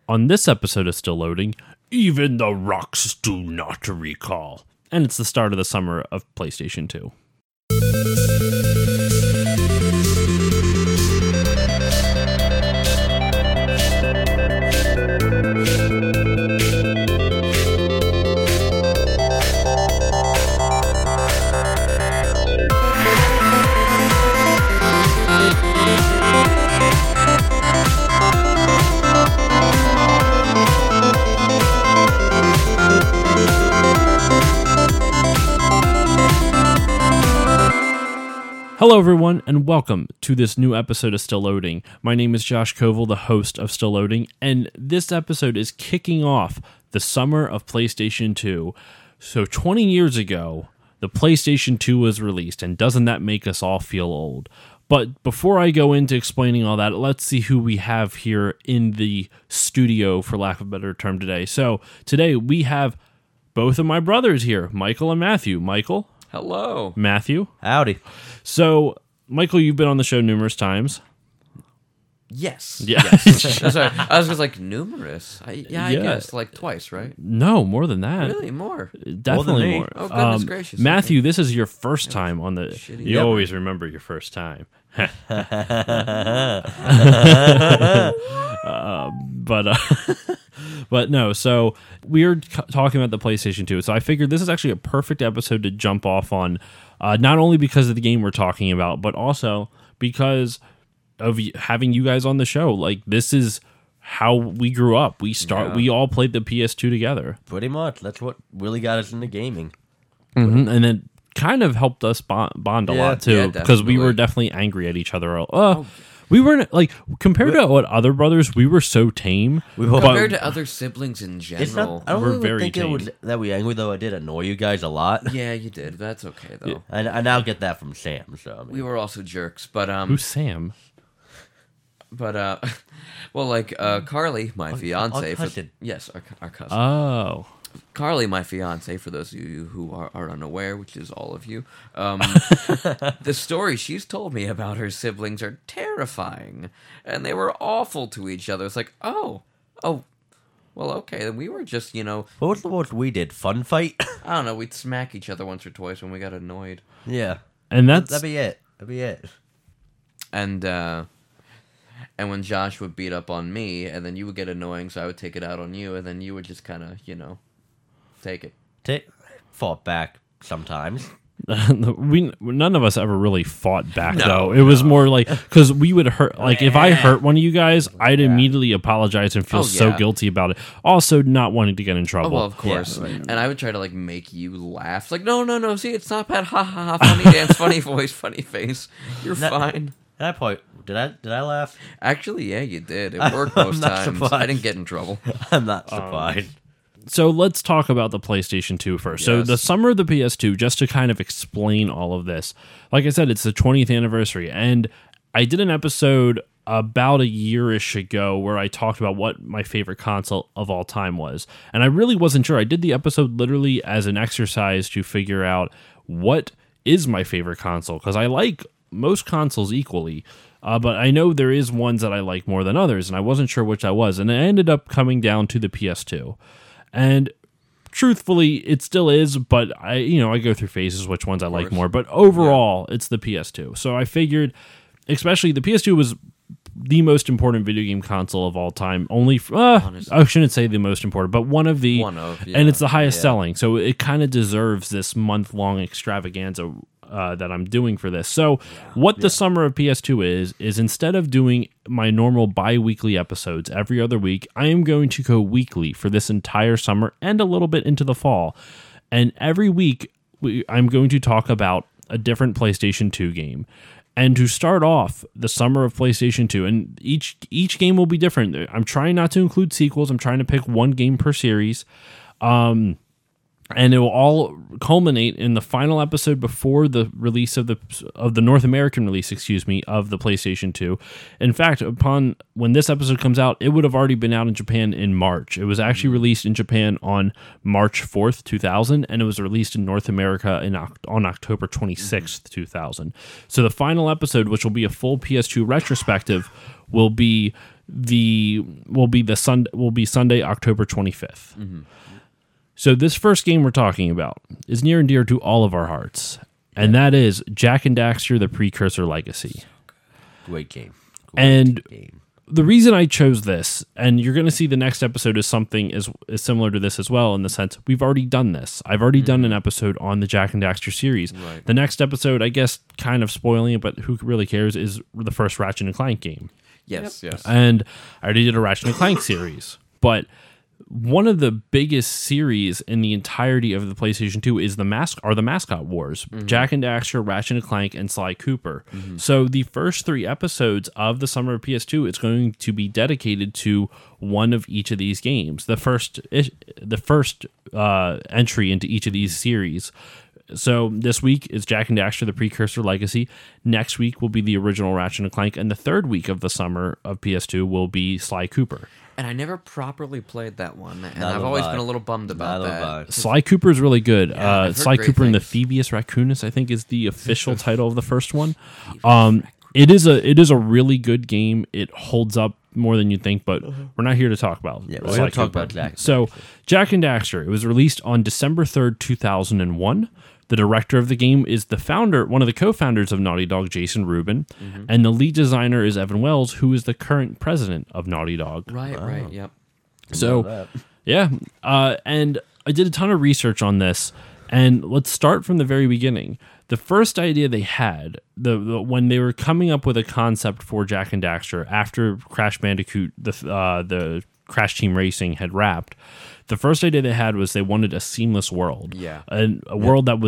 On this episode of Still Loading, even the rocks do not recall. And it's the start of the summer of PlayStation 2. Hello everyone, and welcome to this new episode of Still Loading. My name is Josh Koval, the host of Still Loading, and this episode is kicking off the summer of PlayStation 2. So 20 years ago, the PlayStation 2 was released, and doesn't that make us all feel old? But before I go into explaining all that, let's see who we have here in the studio, for lack of a better term, today. So today we have both of my brothers here, Michael and Matthew. Michael? Hello. Matthew? Howdy. So, Michael, you've been on the show numerous times. Yes. Yeah. Yes. Sorry, I was just like, numerous? I guess, like twice, right? No, more than that. Really? More? Definitely me. more. Oh, goodness gracious. Matthew, this is your first time on the... Shitty. You Yep. always remember your first time. But no, so we're talking about the PlayStation 2. So I figured this is actually a perfect episode to jump off on, not only because of the game we're talking about, but also because of having you guys on the show. Like, this is how we grew up. We all played the PS2 together. Pretty much. That's what really got us into gaming. Mm-hmm. And it kind of helped us bond a lot too, Yeah, because we were definitely angry at each other. We weren't, like, compared to what other brothers, we were so tame. Compared to other siblings in It's general. not, I don't We're really very think it was tame. that we angry, though. I did annoy you guys a lot. Yeah, you did. That's okay, though. And I now get that from Sam. So I mean, We were also jerks, but Who's Sam? well, like Carly, my fiance. our cousin. Yes, our cousin. Oh. Carly, my fiance, for those of you who are unaware, which is all of you, the stories she's told me about her siblings are terrifying, and they were awful to each other. It's like, oh, well, okay, then we were just, what was the most we did? Fun fight? I don't know, we'd smack each other once or twice when we got annoyed. Yeah. And that's... That'd be it. And when Josh would beat up on me, and then you would get annoying, so I would take it out on you, and then you would just kind of, take it. Fought back sometimes. None of us ever really fought back, though. It was more like, because we would hurt, like, if I hurt one of you guys, I'd immediately apologize and feel so guilty about it. Also, not wanting to get in trouble. Oh, well, of course. Yeah, right. And I would try to, like, make you laugh. Like, no, see, it's not bad. Ha, ha, ha, funny dance, funny voice, funny face. You're fine. And I probably did I laugh? Actually, yeah, you did. It worked most not times. surprised. I didn't get in trouble. I'm not surprised. So let's talk about the PlayStation 2 first. So Yes. the summer of the PS2, just to kind of explain all of this, like I said, it's the 20th anniversary, and I did an episode about a year-ish ago where I talked about what my favorite console of all time was, and I really wasn't sure. I did the episode literally as an exercise to figure out what is my favorite console, because I like most consoles equally, but I know there is ones that I like more than others, and I wasn't sure which I was, and it ended up coming down to the PS2. And truthfully, it still is, but I go through phases which ones I like more. But overall, it's the PS2. So I figured, especially the PS2 was the most important video game console of all time. I shouldn't say the most important, but one of, and it's the highest selling. So it kind of deserves this month-long extravaganza that I'm doing for this. So what the summer of PS2 is instead of doing my normal bi-weekly episodes every other week, I am going to go weekly for this entire summer and a little bit into the fall. And every week, I'm going to talk about a different PlayStation 2 game. And to start off the summer of PlayStation 2, and each game will be different. I'm trying not to include sequels. I'm trying to pick one game per series. And it will all culminate in the final episode before the release of the North American release, of the PlayStation 2. In fact, when this episode comes out, it would have already been out in Japan in March. It was actually released in Japan on March 4th, 2000, and it was released in North America on October 26th, 2000. So the final episode, which will be a full PS2 retrospective, will be will be Sunday, October 25th. So this first game we're talking about is near and dear to all of our hearts, and that is Jak and Daxter: The Precursor Legacy. Great game. And Game. the reason I chose this, and you're going to see the next episode is something is similar to this as well, in the sense we've already done this. I've already done an episode on the Jak and Daxter series. Right. The next episode, I guess, kind of spoiling it, but who really cares, is the first Ratchet and Clank game. Yes. And I already did a Ratchet and Clank series, but one of the biggest series in the entirety of the PlayStation 2 is the Mascot Wars. Jak and Daxter, Ratchet and Clank, and Sly Cooper. So the first 3 episodes of the summer of PS2, it's going to be dedicated to one of each of these games. The first entry into each of these series. So this week is Jak and Daxter: The Precursor Legacy. Next week will be the original Ratchet and Clank, and the third week of the summer of PS2 will be Sly Cooper. And I never properly played that one, and Neither I've always have I. been a little bummed about Neither have that. I. Sly Cooper is really good. I've heard Sly great Cooper and the things. Phoebus Raccoonus, I think, is the official title of the first one. It is a really good game. It holds up more than you think, but we're not here to talk about. Yeah, Sly we're going to talk Cooper. about Jak and So, Jak and Daxter. It was released on December 3rd, 2001. The director of the game is one of the co-founders of Naughty Dog, Jason Rubin, and the lead designer is Evan Wells, who is the current president of Naughty Dog. Right, yep. So, that. yeah, and I did a ton of research on this, and let's start from the very beginning. The first idea they had, when they were coming up with a concept for Jak and Daxter after Crash Bandicoot, the Crash Team Racing had wrapped, the first idea they had was they wanted a seamless world. Yeah. And a world that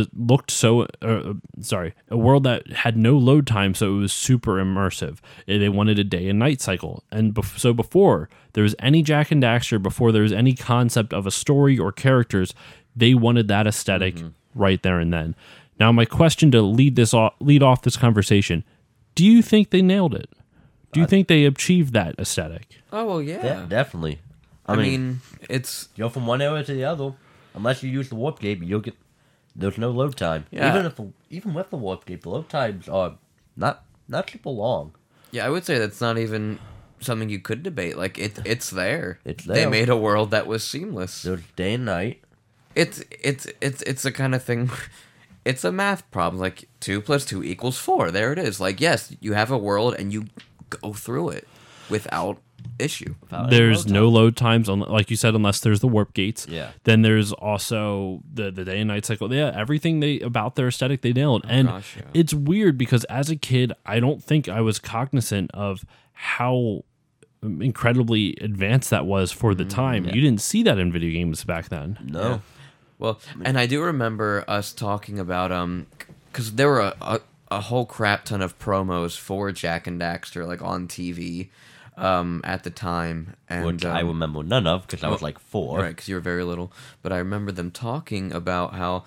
a world that had no load time, so it was super immersive. They wanted a day and night cycle. And so before there was any Jak and Daxter, before there was any concept of a story or characters, they wanted that aesthetic right there and then. Now, my question to lead off this conversation, do you think they nailed it? Do you think they achieved that aesthetic? Oh, well, yeah. Yeah, definitely. I mean, it's... You go from one area to the other. Unless you use the warp gate, there's no load time. Yeah. Even with the warp gate, the load times are not super long. Yeah, I would say that's not even something you could debate. Like, it's there. It's They there. made a world that was seamless. There's day and night. It's the kind of thing... It's a math problem. Like, 2 + 2 = 4. There it is. Like, yes, you have a world and you go through it without issue. There's no load times, like you said, unless there's the warp gates. Yeah. Then there's also the day and night cycle. Yeah, everything about their aesthetic they nailed. And gosh, yeah. it's weird because as a kid, I don't think I was cognizant of how incredibly advanced that was for the time. yeah. You didn't see that in video games back then. No. Yeah. Well, and I do remember us talking about because there were a whole crap ton of promos for Jak and Daxter like on TV at the time, and Which I remember none of because I was like 4. right, because you were very little. But I remember them talking about how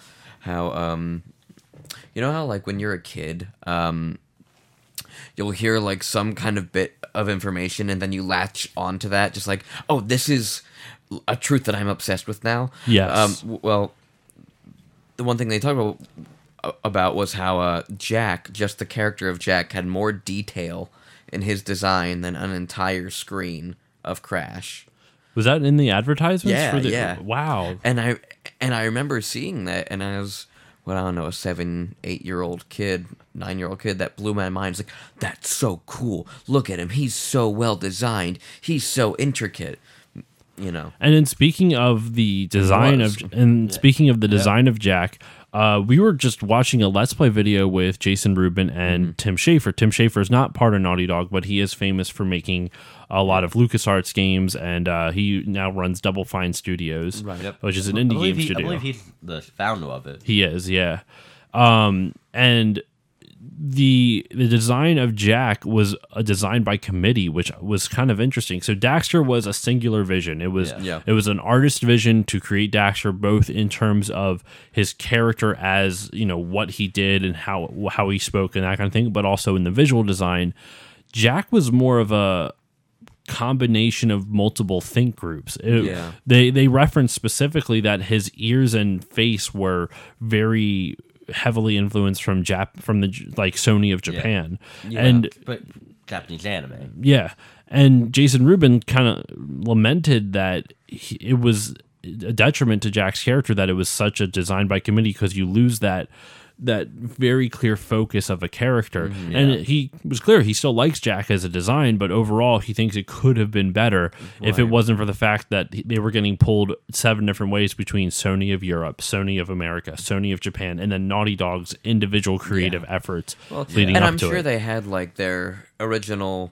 you know how like when you're a kid, you'll hear like some kind of bit of information and then you latch onto that, just like, oh, this is a truth that I'm obsessed with now. Yes. Well, the one thing they talked about was how Jak, just the character of Jak, had more detail in his design than an entire screen of Crash. Was that in the advertisements? Yeah, for the, yeah. Wow. And I remember seeing that, and I was, well, I don't know, a 7-8-year-old kid, 9-year-old kid, that blew my mind. It's like, that's so cool. Look at him. He's so well designed. He's so intricate. You know. And then speaking of the design speaking of the design of Jak, we were just watching a Let's Play video with Jason Rubin and Tim Schafer. Tim Schafer is not part of Naughty Dog, but he is famous for making a lot of LucasArts games, and he now runs Double Fine Studios, which is an indie game studio. I believe he's the founder of it. He is, yeah. And the design of Jak was a design by committee, which was kind of interesting. So Daxter was a singular vision. It was it was an artist vision to create Daxter, both in terms of his character as, you know, what he did and how he spoke and that kind of thing, but also in the visual design. Jak was more of a combination of multiple think groups. They referenced specifically that his ears and face were very heavily influenced from the like Sony of Japan, and but Japanese anime. yeah, And Jason Rubin kind of lamented that it was a detriment to Jack's character that it was such a design by committee, because you lose that very clear focus of a character. And he was clear he still likes Jack as a design, but overall he thinks it could have been better if it wasn't for the fact that they were getting pulled 7 different ways between Sony of Europe, Sony of America, Sony of Japan, and then Naughty Dog's individual creative efforts leading and up I'm to sure it. they had like their original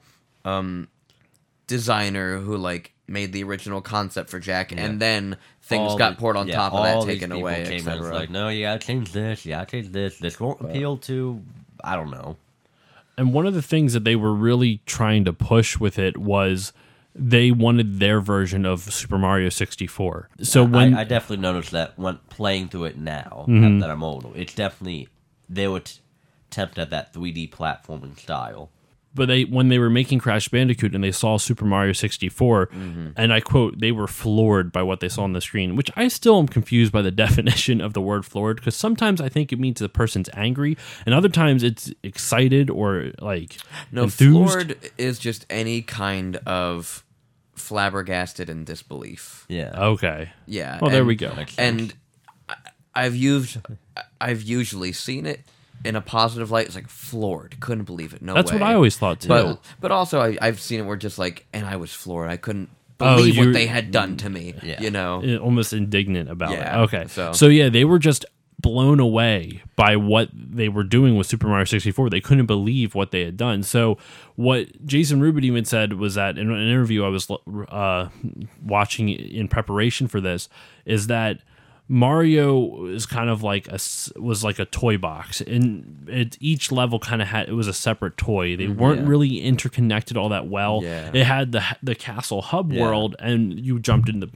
designer who like made the original concept for Jack, and then things got poured on top of that, taken away, etc. Like, no, you gotta change this. You gotta change this. This won't appeal to. I don't know. And one of the things that they were really trying to push with it was they wanted their version of Super Mario 64. So when I definitely noticed that when playing through it now that I'm older, it's definitely they would attempt at that 3D platforming style. But when they were making Crash Bandicoot and they saw Super Mario 64, and I quote, they were floored by what they saw on the screen, which I still am confused by the definition of the word floored, because sometimes I think it means the person's angry, and other times it's excited or like enthused. Floored is just any kind of flabbergasted in disbelief. Yeah. Okay. Yeah. Well, there we go. And I've usually seen it in a positive light. It's like floored, couldn't believe it. No That's way. what I always thought too. But also I've seen it where just like, and I was floored. I couldn't Oh, believe what you're- they had done to me. Yeah. You know. Almost indignant about Yeah, it. Okay. so- yeah, they were just blown away by what they were doing with Super Mario 64. They couldn't believe what they had done. So what Jason Rubin even said was that in an interview I was watching in preparation for this is that Mario is kind of like was like a toy box, and each level kind of it was a separate toy. They weren't really interconnected all that well. Yeah. It had the castle hub world, and you jumped into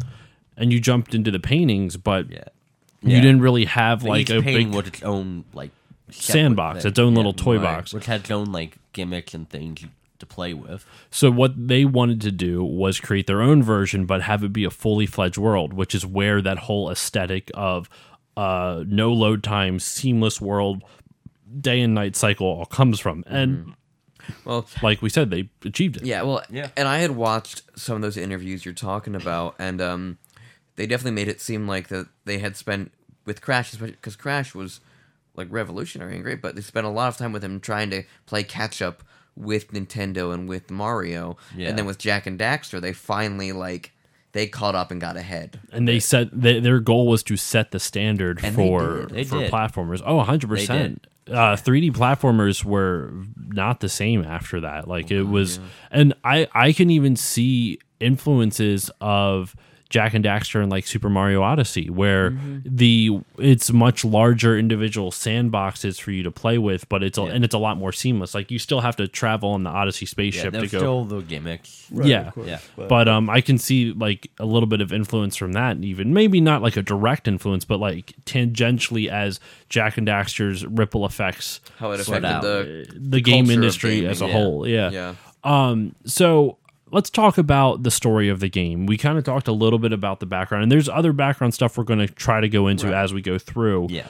the paintings, but you didn't really have like each a painting big with its own like separate sandbox, thing. its own little toy right. box. which had its own like gimmicks and things to play with. So what they wanted to do was create their own version, but have it be a fully fledged world, which is where that whole aesthetic of no load time, seamless world, day and night cycle all comes from. And Well, like we said, they achieved it. yeah, well, Yeah. and I had watched some of those interviews you're talking about, and they definitely made it seem like that they had spent with Crash, because Crash was like revolutionary and great, but they spent a lot of time with him trying to play catch up with Nintendo and with Mario, Yeah. and then with Jak and Daxter, they finally they caught up and got ahead. And they set their goal was to set the standard And they for did. They for did. platformers. Oh, 100%. 3D platformers were not the same after that. Like it was, and I can even see influences of Jak and Daxter and like Super Mario Odyssey, where it's much larger individual sandboxes for you to play with, but it's a lot more seamless. Like you still have to travel on the Odyssey Yeah, spaceship to there's go. still the gimmicks. Yeah. Yeah. But I can see like a little bit of influence from that, even maybe not like a direct influence, but like tangentially as Jak and Daxter's ripple effects, How it Sort affected out. the game culture of industry gaming, as a yeah. whole. Yeah. Yeah. So let's talk about the story of the game. We kind of talked a little bit about the background, and there's other background stuff we're going to try to go into as we go through. Yeah.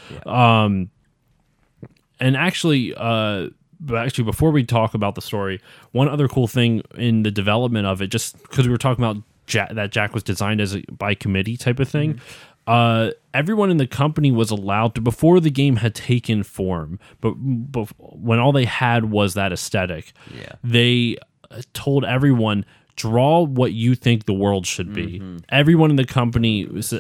And actually, before we talk about the story, one other cool thing in the development of it, just because we were talking about that Jack was designed as by committee type of thing, everyone in the company was allowed to, before the game had taken form, but when all they had was that aesthetic, they told everyone, draw what you think the world should be. Everyone in the company was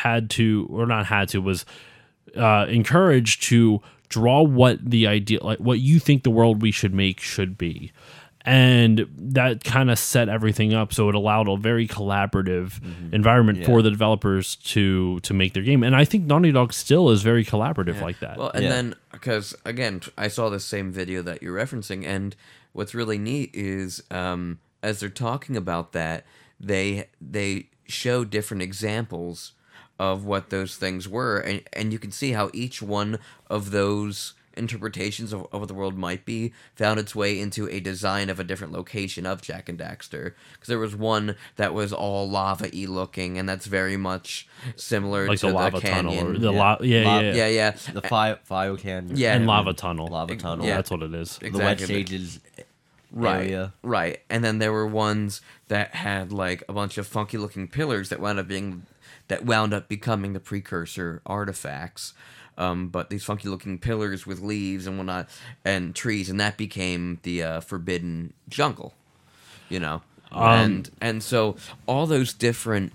encouraged to draw what the idea, like what you think the world we should make should be. And that kind of set everything up, so it allowed a very collaborative environment for the developers to make their game. And I think Naughty Dog still is very collaborative like that. Well, and then, because, again, I saw the same video that you're referencing, and what's really neat is, as they're talking about that, they show different examples of what those things were, and you can see how each one of those interpretations of what the world might be found its way into a design of a different location of Jak and Daxter. Because there was one that was all lava-y looking, and that's very much similar like to the lava canyon. tunnel or the Yeah. The fire canyon. Yeah. and lava tunnel. Lava tunnel. Yeah. That's what it is. The wet Exactly. stages area. Right. And then there were ones that had like a bunch of funky looking pillars that wound up becoming the precursor artifacts. But these funky looking pillars with leaves and whatnot and trees, and that became the forbidden jungle. You know. And so all those different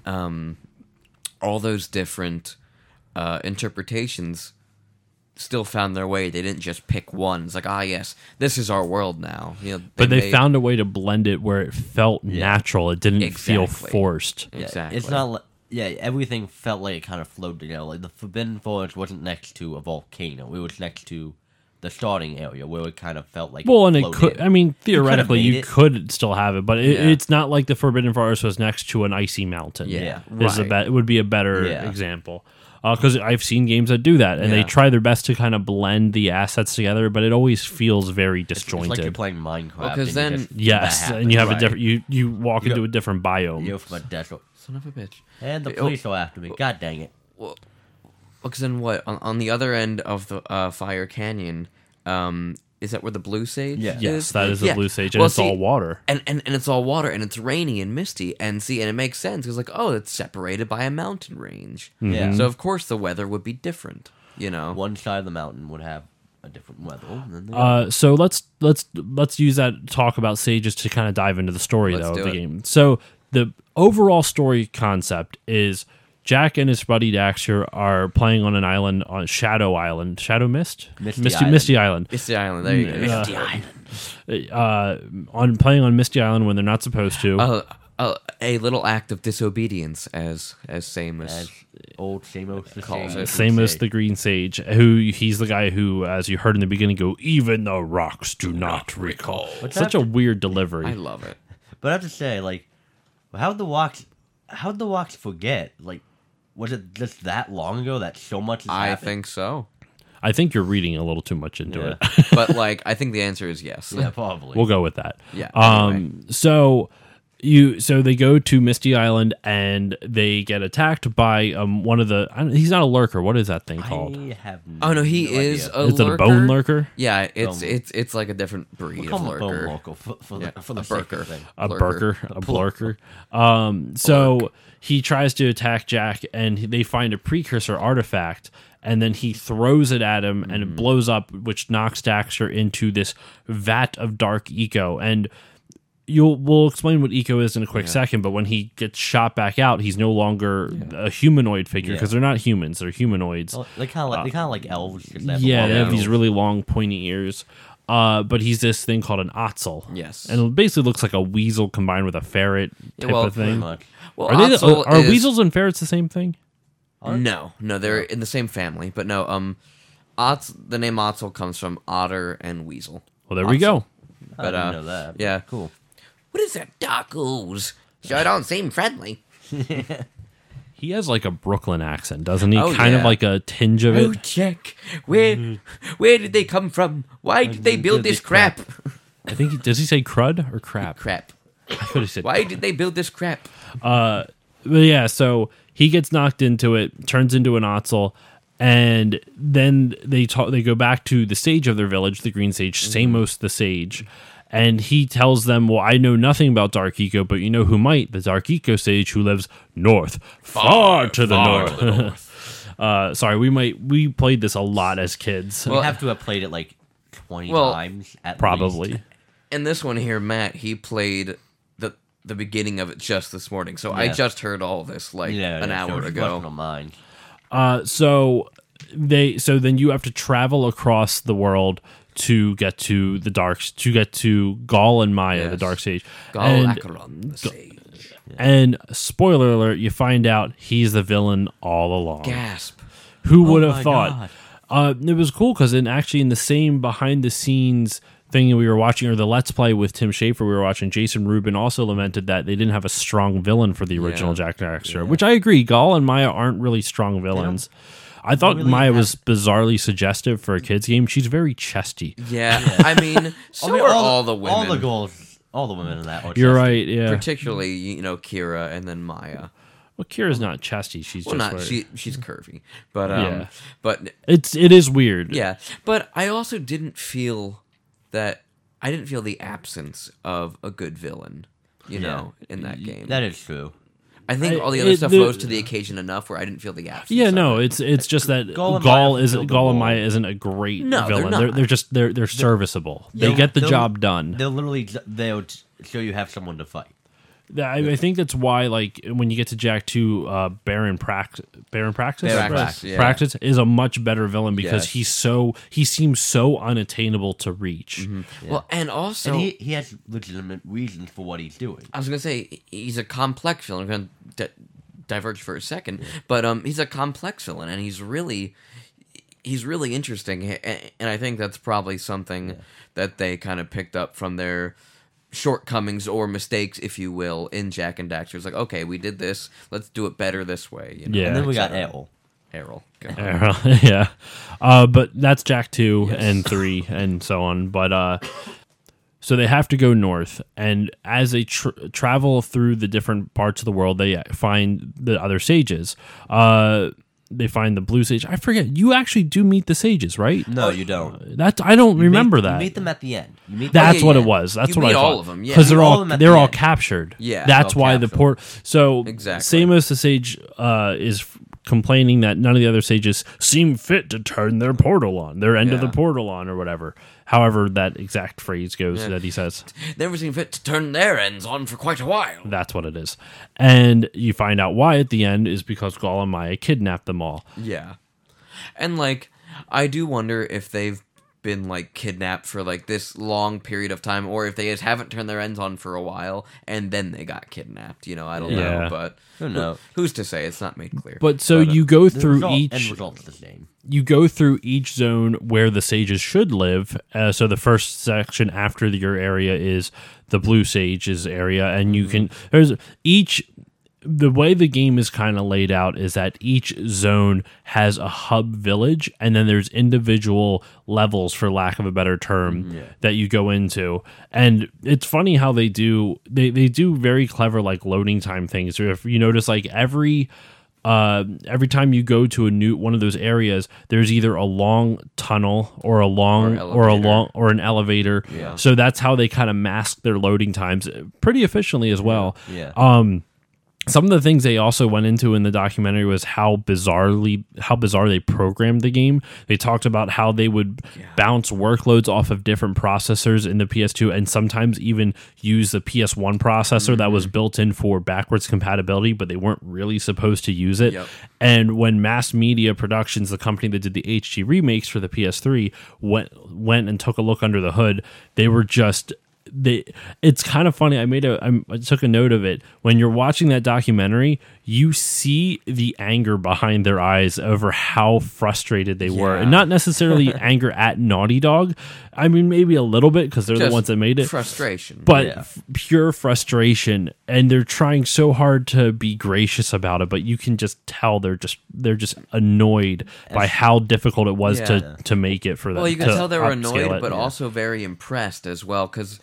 interpretations still found their way. They didn't just pick one. It's like, yes, this is our world now. You know, but they found a way to blend it where it felt natural. It didn't feel forced. Yeah, Exactly. It's not. Everything felt like it kind of flowed together. Like the Forbidden Forest wasn't next to a volcano. It was next to the starting area where it kind of felt like. Well, and it flowed could. in. I mean, theoretically, made you it. could still have it, but Yeah. it's not like the Forbidden Forest was next to an icy mountain. Yeah. It would be a better Yeah. example. Because I've seen games that do that, and they Yeah. try their best to kind of blend the assets together, but it always feels very It's disjointed. like you're playing Minecraft. Well, 'cause and then- you just- Yes, that and you have happens. a different. You walk into a different biome. You're from a desert. Son of a bitch. And the Oh, police are after me. God dang it. Well, because then what? On the other end of the Fire Canyon, is that where the Blue Sage Yeah. is? Yes, that is the Yeah. Blue Sage, and Well, it's see, all water. And it's all water, and it's rainy and misty, and it makes sense. It's like, it's separated by a mountain range. Yeah. So of course the weather would be different, you know? One side of the mountain would have a different weather than the other. So let's use that talk about sages to kind of dive into the story Let's though of do the it. game. So the overall story concept is Jack and his buddy Daxter are playing on an island on Shadow Island, Shadow Mist, Misty Island. Misty Island. Misty Island, there you go. Misty Island. On playing on Misty Island when they're not supposed to. A little act of disobedience, as Samus. As old Samos the Calls Sage it. Same would as say. the Green Sage, who he's the guy who, as you heard in the beginning, go, even the rocks do not recall. Such a weird delivery. I love it. But I have to say, like, how'd the Walks forget? Like, was it just that long ago that so much has I happened? think so. I think you're reading a little too much into Yeah. it. But like, I think the answer is yes. Yeah, probably. We'll go with that. Yeah, So they go to Misty Island and they get attacked by one of the. He's not a lurker. What is that thing called? I have Oh no, he no is idea. a Is it lurker. a bone lurker? Yeah, it's Bone- it's like a different breed We'll of call him a bone lurker. local for Yeah, the a sake of burker. the thing. A Lurker. burker, a blurker. So he tries to attack Jack, and they find a precursor artifact, and then he throws it at him, and it blows up, which knocks Daxter into this vat of dark eco. And we'll explain what eco is in a quick second, but when he gets shot back out, he's no longer a humanoid figure because they're not humans; they're humanoids. Well, they kind of like elves. Just have Yeah, long they have these noses. really long, pointy ears. But he's this thing called an Otzel. Yes. And it basically looks like a weasel combined with a ferret type well, of Pretty thing. much. Well, Are Otzel is- weasels and ferrets the same thing? No, they're in the same family, but no. The name Otzel comes from otter and weasel. Well, there we go. I But didn't know that. yeah, Cool. What is that dark ooze? Sure don't seem friendly. He has like a Brooklyn accent, doesn't he? Oh, Kind of yeah. like a tinge of Oh, it. Jack, where did they come from? Why did they build this crap? I think does he say crud or crap? Crap. I could have said. Why did they build this crap? But yeah, so he gets knocked into it, turns into an Otzel, and then they go back to the sage of their village, the Green Sage, Samos the Sage, and he tells them, "Well, I know nothing about Dark Eco, but you know who might? The Dark Eco Sage who lives north, far to the north." Sorry, we played this a lot as kids, We have to have played it like 20 Well, times at probably. least. In this one here, Matt, he played the beginning of it just this morning, so I Yeah. just heard all this like an hour so it ago. wasn't on mine. So then you have to travel across the world to get to Gaul and Maya, the Yes. Dark Sage. Gol And, Acheron, the sage. and spoiler alert, you find out he's the villain all along. Gasp. Who would Oh have my thought? God. It was cool because in the same behind the scenes thing that we were watching, or the Let's Play with Tim Schafer we were watching, Jason Rubin also lamented that they didn't have a strong villain for the original Jack Daxter, which I agree. Gaul and Maya aren't really strong villains. I thought really Maya have- was bizarrely suggestive for a kid's game. She's very chesty. Yeah, I mean, so are all the women. All the women in that. Are You're chesty. right, yeah. Particularly, Kira and then Maya. Well, Kira's not chesty. She's Well, just not weird. she's curvy, but Yeah. but It is weird. yeah. But I also didn't feel that. I didn't feel the absence of a good villain, you know, in that game. That is true. I think all the other stuff rose to the occasion enough where I didn't feel the absence. Yeah, of no, it. it's just that Gall and Gall Maya isn't fulfilled the Gall and role. Maya isn't a great No, they're villain. not. They're just they're serviceable. They They'll- get the they'll- job done. They'll literally they'll show you have someone to fight. I think that's why, like, when you get to Jack 2, Baron Praxis, Baron Praxis, yeah. Praxis is a much better villain because Yes. he seems so unattainable to reach. Well, and also, And he has legitimate reasons for what he's doing. I was gonna say he's a complex villain. I'm gonna diverge for a second, but he's a complex villain, and he's really interesting, and I think that's probably something that they kind of picked up from their shortcomings or mistakes, if you will, in Jak and Daxter. It's like, okay, we did this, let's do it better this way. You know? Yeah. And then we got Etc. Errol. Errol. Yeah, but that's Jack 2 and 3 and so on. But so they have to go north, and as they travel through the different parts of the world, they find the other sages. They find the blue sage. I forget. You actually do meet the sages, right? No, you don't. That I don't remember You that. meet them at the end. You meet That's yeah, what yeah. it was. That's You what I meet thought. all of them, yeah. Because they're All all of them at they're the all end. captured. Yeah, that's all why the captured. port. So Exactly. Samos the sage is complaining that none of the other sages seem fit to turn their portal on, their end of the Yeah. portal on, or whatever. However, that exact phrase goes that he says. Never seen fit to turn their ends on for quite a while. That's what it is. And you find out why at the end is because Gall and Maya kidnapped them all. Yeah. And, like, I do wonder if they've been, like, kidnapped for, like, this long period of time, or if they just haven't turned their ends on for a while, and then they got kidnapped. You know, I don't Yeah. know, but Who knows? who's to say? It's not made clear. But so you go The through end each result's the same. you go through each zone where the sages should live. So the first section after your area is the blue sages area, and you can the way the game is kind of laid out is that each zone has a hub village, and then there's individual levels, for lack of a better term, that you go into. And it's funny how they do very clever, like, loading time things. If you notice, like, every time you go to one of those areas, there's either a long tunnel or an elevator. Yeah. So that's how they kind of mask their loading times pretty efficiently as well. Yeah. Some of the things they also went into in the documentary was how bizarre they programmed the game. They talked about how they would bounce workloads off of different processors in the PS2, and sometimes even use the PS1 processor that was built in for backwards compatibility, but they weren't really supposed to use it. Yep. And when Mass Media Productions, the company that did the HD remakes for the PS3, went and took a look under the hood, they were just... it's kind of funny. I took a note of it. When you're watching that documentary, you see the anger behind their eyes over how frustrated they were, and not necessarily anger at Naughty Dog. I mean, maybe a little bit because they're the Just ones that made it. frustration. But pure frustration, and they're trying so hard to be gracious about it, but you can just tell they're just annoyed by how difficult it was Yeah. to make it for them. Well, you can to tell they were upscale annoyed, it. but also very impressed as well, because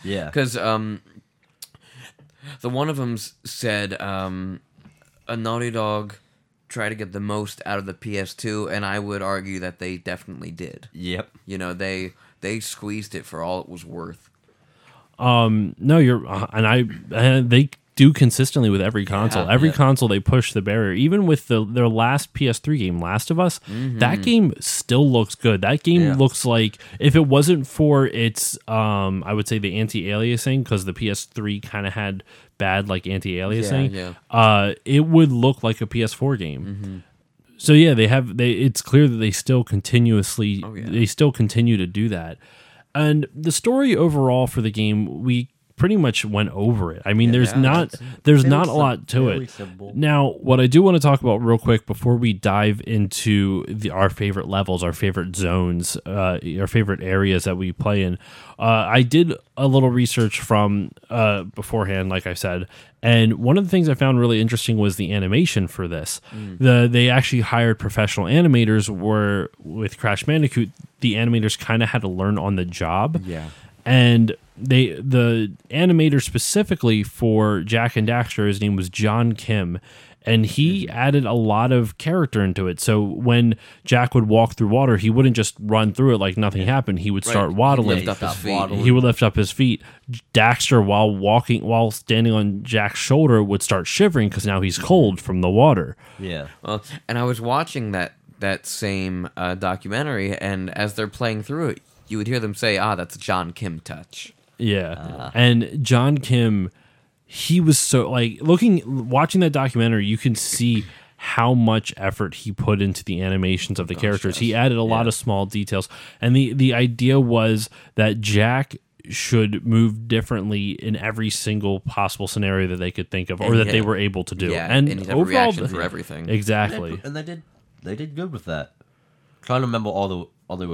the one of them said a Naughty Dog tried to get the most out of the PS2, and I would argue that they definitely did. Yep. You know, they squeezed it for all it was worth. No, you're and they do consistently with every console. Every console they push the barrier. Even with their last PS3 game, Last of Us, that game still looks good. That game looks like, if it wasn't for its I would say the anti-aliasing, because the PS3 kind of had bad like anti-aliasing, it would look like a PS4 game. So yeah, it's clear that they still continue to do that. And the story overall for the game, we pretty much went over it. I mean, there's not a lot to it. Simple. Now, what I do want to talk about real quick before we dive into our favorite levels, our favorite zones, our favorite areas that we play in, I did a little research from beforehand, like I said, and one of the things I found really interesting was the animation for this. They actually hired professional animators, where with Crash Bandicoot, the animators kind of had to learn on the job. Yeah. And the animator specifically for Jak and Daxter, his name was John Kim, And he added a lot of character into it. So when Jack would walk through water, he wouldn't just run through it like nothing happened. He would start waddling. Lift up his feet. waddling. He would lift up his feet. Daxter, while standing on Jack's shoulder, would start shivering because now he's cold from the water. Yeah. Well, and I was watching that same documentary, and as they're playing through it, you would hear them say, that's a John Kim touch. Yeah. And John Kim, he was so watching that documentary, you can see how much effort he put into the animations of the characters. yes. He added a lot of small details. And the idea was that Jack should move differently in every single possible scenario that they could think of, or that they were able to do. Yeah, and he'd have a overall, reaction for everything. exactly. And they did good with that. Trying to remember all the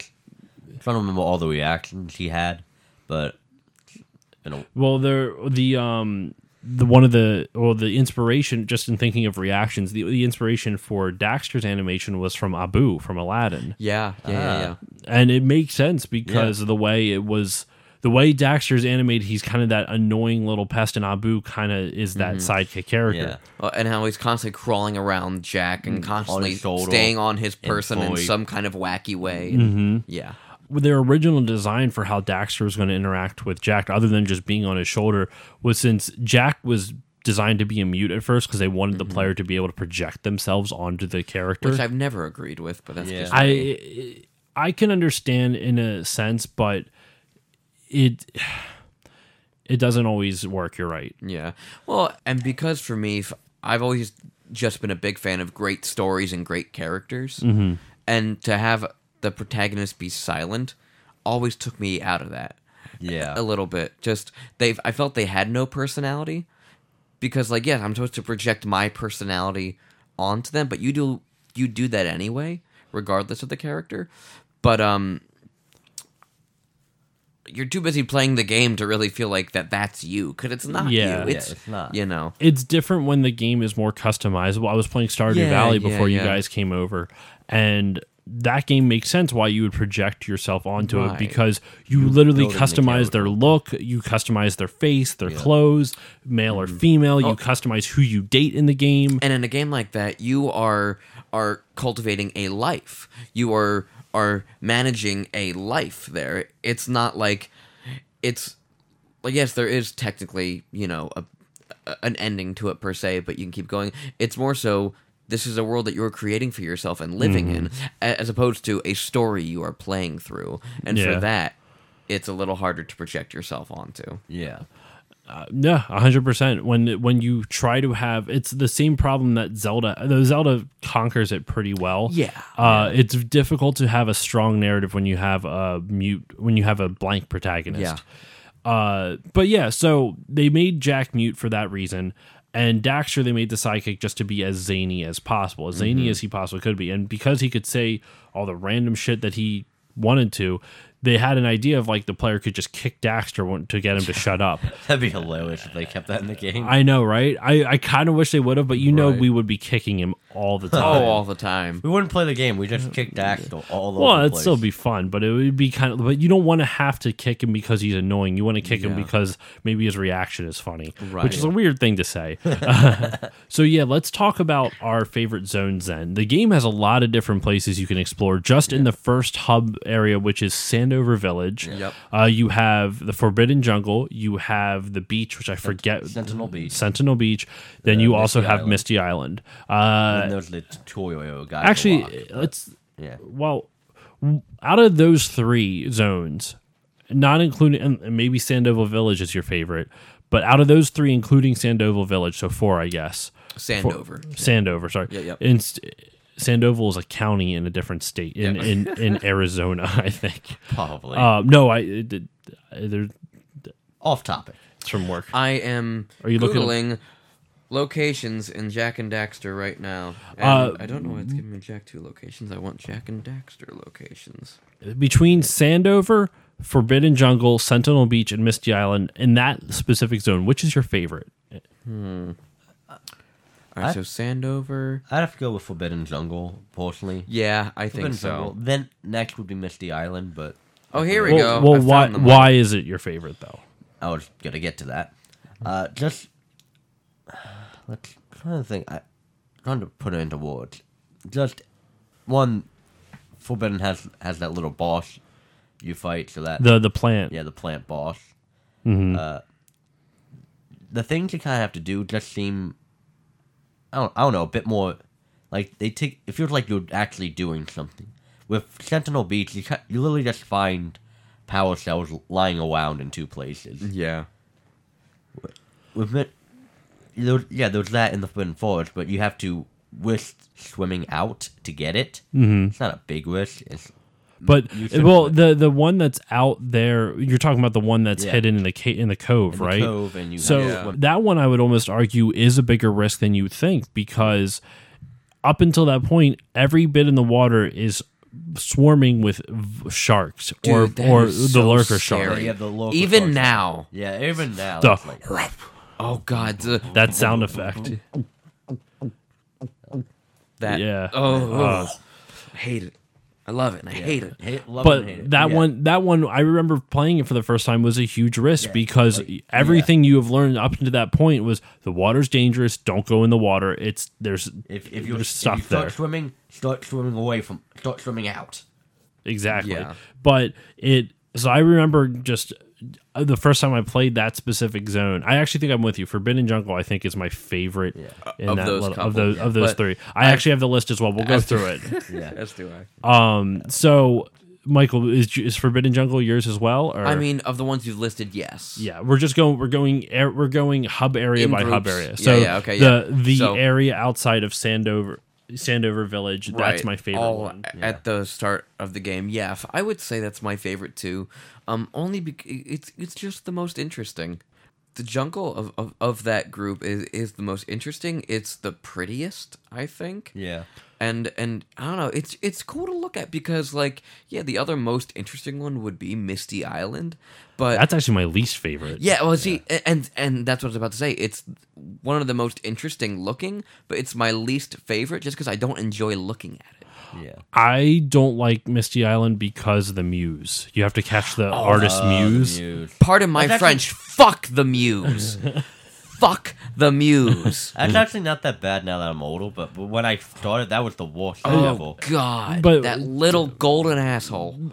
reactions he had, but Well, the inspiration, just in thinking of reactions, the inspiration for Daxter's animation was from Abu from Aladdin. Yeah. And it makes sense because of the way Daxter's animated. He's kind of that annoying little pest, and Abu kind of is that sidekick character. yeah. Well, and how he's constantly crawling around Jack and constantly shoulder, staying on his person in void. some kind of wacky way. And, yeah. With their original design for how Daxter was going to interact with Jack, other than just being on his shoulder, was since Jack was designed to be a mute at first because they wanted the player to be able to project themselves onto the character. Which I've never agreed with, but that's Yeah. just me. I can understand in a sense, but it doesn't always work. You're right. Yeah. Well, and because for me, I've always just been a big fan of great stories and great characters. Mm-hmm. And to have the protagonist be silent always took me out of that. Yeah. A little bit. I felt they had no personality because I'm supposed to project my personality onto them, but you do that anyway, regardless of the character. But you're too busy playing the game to really feel like that's you, because it's not Yeah. you. Yeah, it's not. You know. It's different when the game is more customizable. I was playing Stardew Yeah, Valley yeah, before you yeah. guys came over, and that game makes sense why you would project yourself onto it, Right. because you literally building the customize their character. look, you customize their face, their clothes, male or female, you customize who you date in the game. And in a game like that, you are cultivating a life. You are managing a life there. It's not like yes, there is technically, an ending to it per se, but you can keep going. It's more so this is a world that you're creating for yourself and living in, as opposed to a story you are playing through. And Yeah. for that, it's a little harder to project yourself onto. Yeah. Yeah, 100%. When you try to have, it's the same problem that Zelda conquers it pretty well. Yeah. It's difficult to have a strong narrative when you have a blank protagonist. But yeah, so they made Jack mute for that reason. And Daxter, they made the sidekick just to be as zany as possible, as zany as he possibly could be. And because he could say all the random shit that he wanted to, they had an idea of the player could just kick Daxter to get him to shut up. That'd be hilarious if they kept that in the game. I know, right? I kind of wish they would have, but Right. we would be kicking him all the time. all the time. We wouldn't play the game. We just kicked Axel all over Well, the it'd place. still be fun, but it would be but you don't want to have to kick him because he's annoying. You want to kick him because maybe his reaction is funny, Right. which is a weird thing to say. So yeah, let's talk about our favorite zones then. The game has a lot of different places you can explore just in the first hub area, which is Sandover Village. Yep. You have the Forbidden Jungle, you have the beach, which I forget. Sentinel Beach. Sentinel Beach. Then you also Misty have Island. Misty Island. And there's the tutorial guy. Actually, let's. Yeah. Well, out of those three zones, not including, and maybe Sandoval Village is your favorite, but out of those three, including Sandoval Village, so four, I guess. Sandover. Sandover, sorry. Yeah, yep. Sandoval is a county in a different state in Arizona, I think. Probably. No, they're Off topic. it's from work. I am Are you looking- Googling locations in Jack and Daxter right now. And I don't know why it's giving me Jack 2 locations. I want Jack and Daxter locations. Between Sandover, Forbidden Jungle, Sentinel Beach, and Misty Island, in that specific zone, which is your favorite? All right, so Sandover. I'd have to go with Forbidden Jungle, personally. Yeah, I think Forbidden so. Jungle. Then next would be Misty Island, but Oh, here we go. Well, I why found them. why is it your favorite though? I was gonna get to that. Let's trying to think. Trying to put it into words. Just one. Forbidden has that little boss you fight, so that The plant. the plant boss. Mm-hmm. The things you kind of have to do just seem, I don't know, a bit more like they take. It feels like you're actually doing something. With Sentinel Beach, you literally just find power cells lying around in 2 places. Yeah. With it, there's that in the Forbidden Forest, but you have to risk swimming out to get it. Mm-hmm. It's not a big risk. But the one that's out there, you're talking about the one that's hidden in the cove, right? Cove, and you that one I would almost argue is a bigger risk than you think, because up until that point, every bit in the water is swarming with sharks. Dude, or is the so lurker scary. shark. Yeah, the local Even sharks. now. Yeah, even now. The- it's like, Oh God. That sound effect. That. Yeah. Oh. I hate it. I love it. And I hate it. love But and hate it. that one, I remember playing it for the first time, was a huge risk because everything you have learned up to that point was the water's dangerous. Don't go in the water. There's stuff there. Start swimming out. Exactly. Yeah. But so I remember just the first time I played that specific zone. I actually think I'm with you. Forbidden Jungle, I think, is my favorite Of those of those But 3. I actually have the list as well. We'll go through it. Yeah. As do I. So Michael, is Forbidden Jungle yours as well? Or? I mean, of the ones you've listed, yes. Yeah, we're going hub area In by hub groups. area. Yeah, So yeah, okay, yeah. the So- area outside of Sandover Village, that's my favorite all one. at the start of the game. Yeah, I would say that's my favorite too. Only because it's just the most interesting. The jungle of that group is the most interesting. It's the prettiest, I think. Yeah. And I don't know, it's cool to look at because the other most interesting one would be Misty Island, but That's actually my least favorite. yeah, well, see, and that's what I was about to say. It's one of the most interesting looking, but it's my least favorite just because I don't enjoy looking at it. Yeah. I don't like Misty Island because of the muse. You have to catch the artist muse. Pardon my That's French. Fuck the muse. Fuck the muse. That's actually not that bad now that I'm older, but when I started, that was the worst thing Oh ever. God, But- that little golden asshole.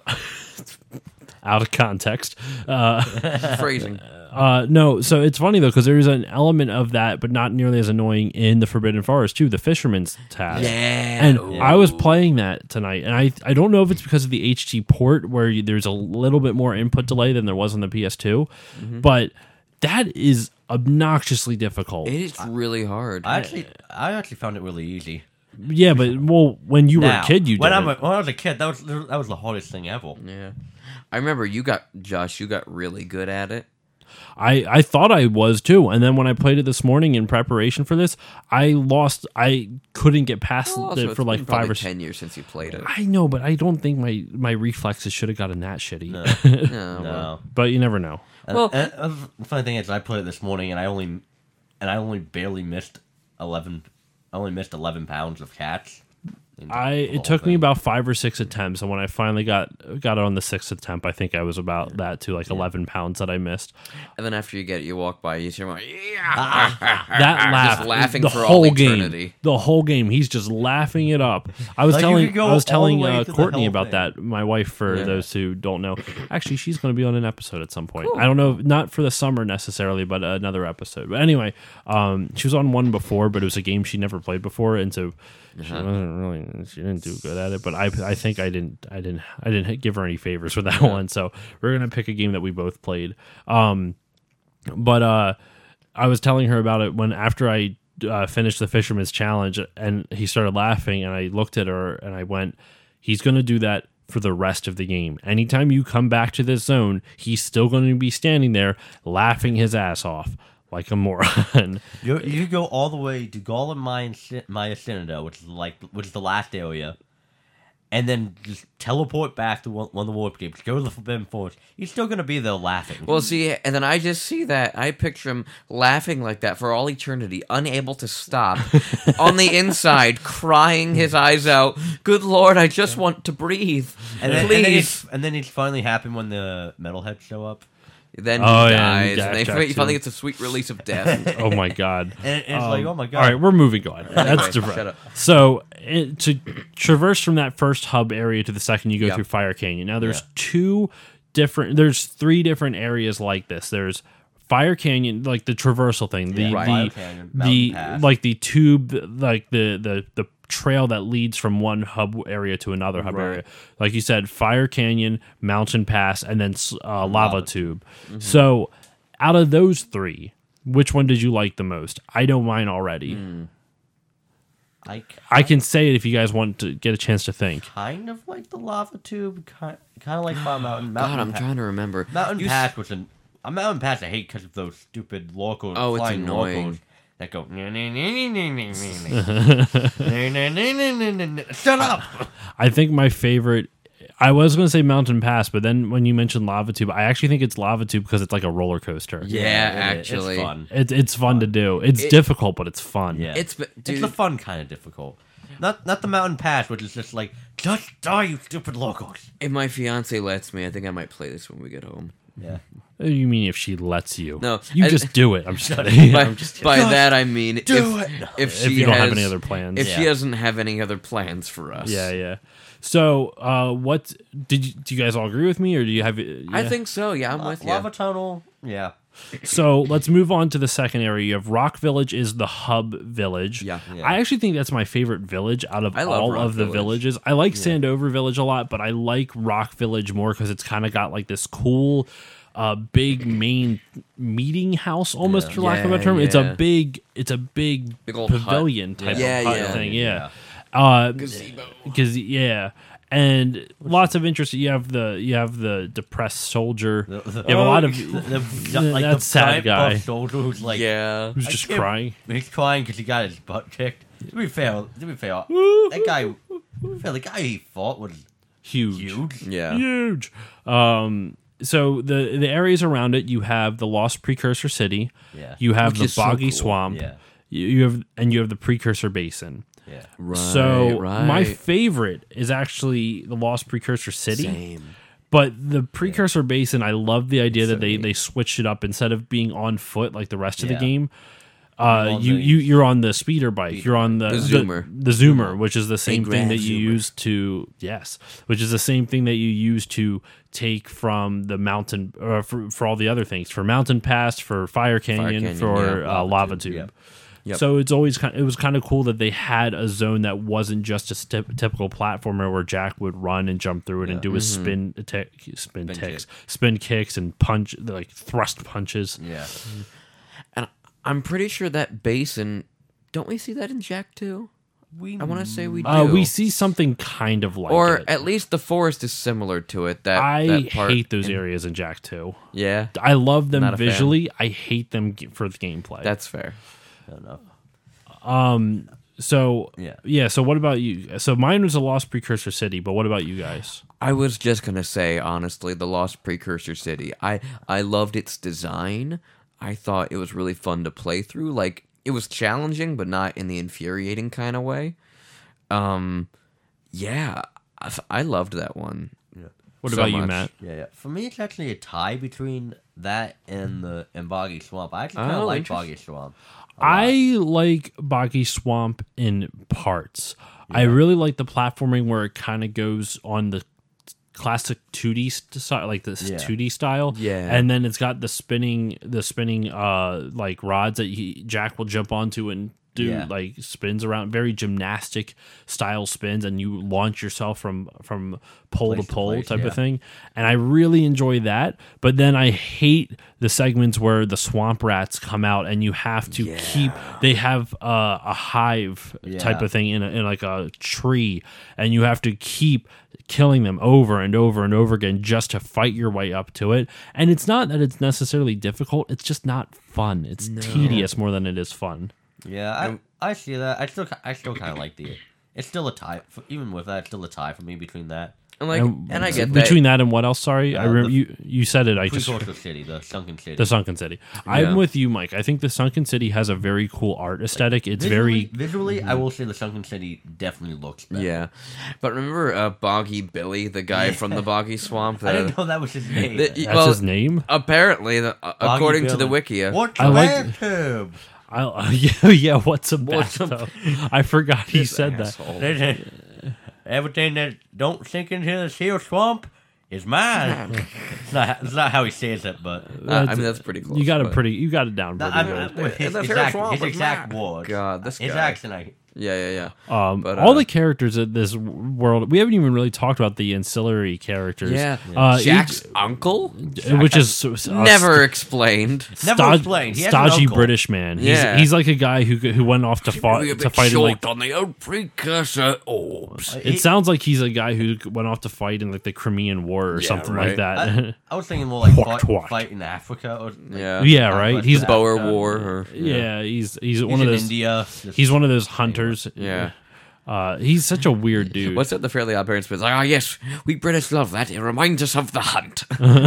Out of context. Phrasing. No, so it's funny though because there's an element of that, but not nearly as annoying in the Forbidden Forest too. The Fisherman's Task. Yeah. And I was playing that tonight, and I don't know if it's because of the HT port where there's a little bit more input delay than there was on the PS2, but that is obnoxiously difficult. It's really hard. I actually found it really easy. Yeah, but when you were a kid, you did. When I was a kid, that was the hardest thing ever. Yeah. I remember you got really good at it. I thought I was too, and then when I played it this morning in preparation for this, I lost. I couldn't get past Well, it also, for it's like been 5 probably or 10 years since you played it. I know, but I don't think my reflexes should have gotten that shitty. No. No. But you never know. Well- And the funny thing is, I played it this morning, and I only barely missed 11. I only missed 11 pounds of cats. It took me about 5 or 6 attempts, and when I finally got it on the 6th attempt, I think I was about that to 11 pounds that I missed. And then after you get it, you walk by, you see him like, That laugh, just laughing the for whole all game, eternity. the whole game, he's just laughing it up. I was Like, you telling could go I was all telling the way through the Courtney whole about thing. that. My wife, for those who don't know, actually, she's going to be on an episode at some point. I don't know, not for the summer necessarily, but another episode. But anyway, she was on one before, but it was a game she never played before, and so. She didn't do good at it, but I think I didn't give her any favors with that one. So we're gonna pick a game that we both played. But I was telling her about it when after I finished the Fisherman's Challenge, and he started laughing, and I looked at her and I went, "He's gonna do that for the rest of the game. Anytime you come back to this zone, he's still going to be standing there laughing his ass off." Like a moron. You go all the way to Golem Maya Citadel, which is the last area, and then just teleport back to one of the warp games. Go to the Forbidden Forest. He's still gonna be there laughing. well, see, and then I just see that. I picture him laughing like that for all eternity, unable to stop, on the inside, crying his eyes out. Good Lord, I just want to breathe. and then Please. he's finally happy when the metalheads show up. Then he Oh, yeah, dies, and and they Jack finally too. gets a sweet release of death. Oh my god. And it's like, oh my god. All right, we're moving on. That's Anyway, different. shut up. So to traverse from that first hub area to the second, you go Yep. through Fire Canyon. Now there's Yeah. there's three different areas like this. There's Fire Canyon, like the traversal thing, the Right. Fire Canyon, the Mountain Pass. like the tube, like the trail that leads from one hub area to another hub area. Like you said, Fire Canyon, Mountain Pass, and then Lava Tube. Mm-hmm. So out of those three, which one did you like the most? I know mine already. I can say it if you guys want to get a chance to think. kind of like the lava tube, kind of like Fire Mountain. God, I'm Pa- trying to remember. Mountain You Pass was a Mountain Pass I hate because of those stupid locals. Oh, it's flying annoying. locals that go. Shut up! I think my favorite. I was going to say Mountain Pass, but then when you mentioned Lava Tube, I actually think it's Lava Tube because it's like a roller coaster. Yeah, actually. it's fun. It's fun to do. It's difficult, but it's fun. Yeah, It's it's dude, the fun kind of difficult. Not the Mountain Pass, which is just like just die, you stupid locals. if my fiance lets me, I think I might play this when we get home. Yeah. You mean if she lets you? No, you I- just do it. I'm just kidding. By that I mean do if, it. if she If you don't have has- any other plans. If she Yeah. doesn't have any other plans for us. Yeah. So, what do you guys all agree with me, or do you have? I think so. Yeah, I'm with you. Lava tunnel. Yeah. So. Let's move on to the second area. You have Rock Village is the hub village. Yeah. I actually think that's my favorite village out of I love all Rock of the Village. villages. I like Sandover Village a lot, but I like Rock Village more because it's kind of got like this cool, big main meeting house, almost for lack of a Yeah, term. It's yeah. a big Big old hut. pavilion type Yeah, of hut yeah. thing. Yeah. Gazebo. Because and lots of interest. You have the depressed soldier. You have a lot of that sad giant guy buff soldier who's like, Yeah. who's just can't- crying. He's crying because he got his butt kicked. To be fair, that guy, the guy he fought was Huge. huge. Yeah. Huge. So the areas around it, you have the Lost Precursor City. Yeah. You have Which the is so Boggy cool. Swamp. Yeah. You have the Precursor Basin. Yeah. Right. So right. my favorite is actually the Lost Precursor City. Same. But the Precursor Basin, I love the idea that so neat. they switched it up instead of being on foot like the rest of the Yeah. game. on the- You're on the speeder bike. You're on the Zoomer. the Zoomer, which is the same thing Grand that you Zoomer. use to which is the same thing that you use to take from the mountain for all the other things, for Mountain Pass, for Fire Canyon, Canyon, for yeah, Lava Tube. Yep. Yep. So it was kind of cool that they had a zone that wasn't just a typical platformer where Jack would run and jump through it and do his spin kicks and punch, like thrust punches. Yeah. And I'm pretty sure that basin. Don't we see that in Jack 2? I want to say we do. We see something kind of like or it. at least the forest is similar to it. I That part hate those areas in Jack 2. Yeah, I love them Not a fan. visually. I hate them for the gameplay. that's fair. I don't know. So Yeah. So what about you? So mine was a Lost Precursor City, but what about you guys? I was just gonna say honestly, the Lost Precursor City. I loved its design. I thought it was really fun to play through. Like it was challenging, but not in the infuriating kind of way. Yeah, I loved that one. What So about you, much. Matt? Yeah. For me, it's actually a tie between that and Boggy Swamp. I actually kind of Oh, like interesting. Boggy Swamp. I like Boggy Swamp in parts. I really like the platforming where it kind of goes on the classic 2D style, like this Yeah. 2D style. Yeah. And then it's got the spinning like rods that Jack will jump onto and do Yeah. like spins around, very gymnastic style spins, and you launch yourself from pole Place to to pole place, type yeah. of thing. And I really enjoy that. But then I hate the segments where the swamp rats come out and you have to they have a hive type Yeah. of thing in like a tree, and you have to keep killing them over and over and over again just to fight your way up to it. And it's not that it's necessarily difficult, it's just not fun. It's tedious more than it is fun. Yeah, I see that. I still kind of like the. It's still a tie. Even with that, it's still a tie for me between that. And I get that. between that and what else? Sorry, I remember the- you said it. I just Precursor City, the Sunken City. the Sunken City. I'm with you, Mike. I think the Sunken City has a very cool art aesthetic. It's visually. I will say the Sunken City definitely looks better. Yeah, but remember Boggy Billy, the guy from the Boggy Swamp? I didn't know that was his name. That's his name. Apparently, according to the Billy. Wikia. What's I a like- bathtub? Yeah. What's a bathtub? I forgot he said that. Asshole. Everything that don't sink into the seal swamp is mine. It's not how he says it, but I mean, that's pretty close. You got it but- pretty. You got it down pretty good. with his the exact, swamp his was exact mine. words. God, this his guy. accent. Yeah. But, All the characters in this world, we haven't even really talked about the ancillary characters. Jack's uncle? Which is Never explained. Never explained. He has an stodgy uncle. British man. Yeah. He's like a guy who went off to fight in like. on the old precursor orbs. It sounds like he's a guy who went off to fight in like the Crimean War or something like right. that. I was thinking more like Twat. fight in Africa. Or, Yeah. Yeah, right? Conquest He's- of Boer Africa. War. Or, yeah, he's He's one of in those. India. He's one of those hunters. Yeah. He's such a weird dude. What's that the Fairly Odd Parents bit? Like, yes, we British love that. It reminds us of the hunt.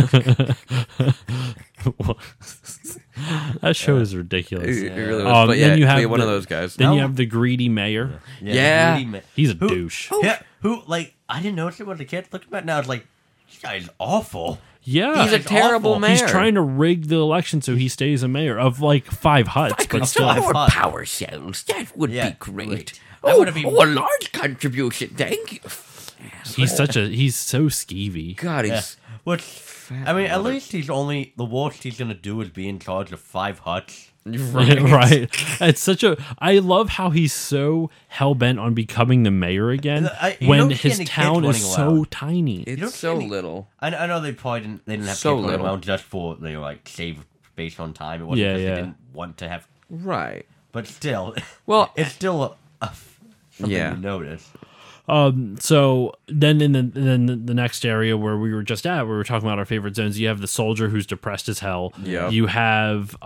That show is ridiculous. It really was. But yeah, then you have one of the- those guys. Then you have the greedy mayor. Yeah. greedy man. He's a douche. Yeah, who like I didn't notice it when the kid looking back now. It's like this guy's awful. Yeah, He's a terrible awful. mayor. He's trying to rig the election so he stays a mayor of like 5 huts, but still. five More huts. power cells. That would Yeah, be great. great. I Oh, wanna be- a large contribution. Thank you. He's so skeevy. God, Yeah. he's Which I mean, at least he's only the worst he's gonna do is be in charge of 5 huts. Right. It's such a. I love how he's so hell bent on becoming the mayor again You when don't see his any kids town is running so around. tiny. It's don't so see any- little. I know they probably didn't have So kids running little. around just for they were like save based on time. It wasn't Yeah, because yeah. they didn't want to have. Right. But still, Well, it's still something Yeah. you notice. So then in the next area where we were just at, where we were talking about our favorite zones, you have the soldier who's depressed as hell. Yeah. You have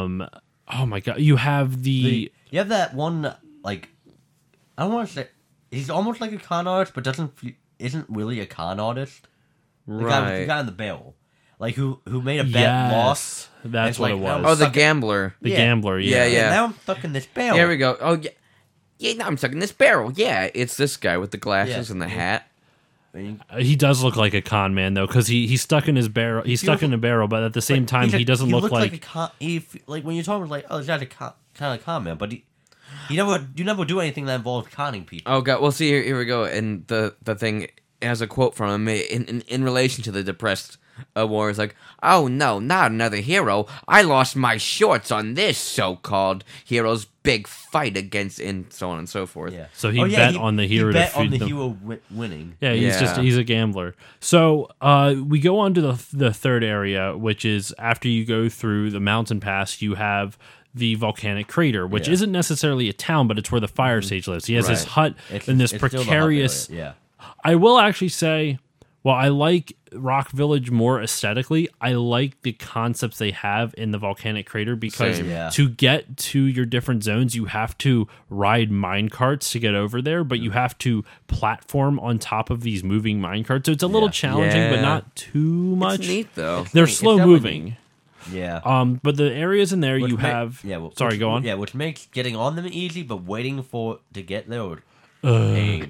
oh my god, you have You have that one like I don't want to say he's almost like a con artist, but isn't really a con artist. The guy with the Right. guy in the barrel, like who made a bet, lost. That's It's what like, it now was. Oh, the Suck it. gambler. The Yeah. gambler, yeah. Yeah. Now I'm stuck in this barrel. There we go. Oh, yeah. Yeah, now I'm stuck in this barrel. Yeah, it's this guy with the glasses Yeah. and the hat. I mean, He does look like a con man though, because he's stuck in his barrel. He's stuck in a barrel, but at the same time, he doesn't look looks like. a con. Like when you talk, like, oh, this guy's a kind of con man, but you never do anything that involves conning people. Oh god. Well, see here we go. And the thing has a quote from him in relation to the depressed war. Is like, oh no, not another hero. I lost my shorts on this so-called hero's big fight against, and so on and so forth. Yeah. So he bet on the hero He to bet on feed the them. hero winning. Yeah, Yeah. he's a gambler. So we go on to the third area, which is after you go through the mountain pass, you have the volcanic crater, which Yeah. isn't necessarily a town, but it's where the fire sage lives. He has his Right. hut in this It's still the hot precarious. area, I will actually say, while I like Rock Village more aesthetically, I like the concepts they have in the volcanic crater because Same. Yeah. to get to your different zones, you have to ride mine carts to get over there, but you have to platform on top of these moving mine carts. So it's a little Yeah. challenging, but Yeah. not too much. It's neat though. They're It's slow definitely moving. yeah. But the areas in there Which you ma- have. well, sorry, which- go on. Yeah, which makes getting on them easy, but waiting for to get there would pain.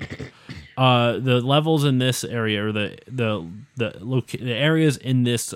The levels in this area, or the areas in this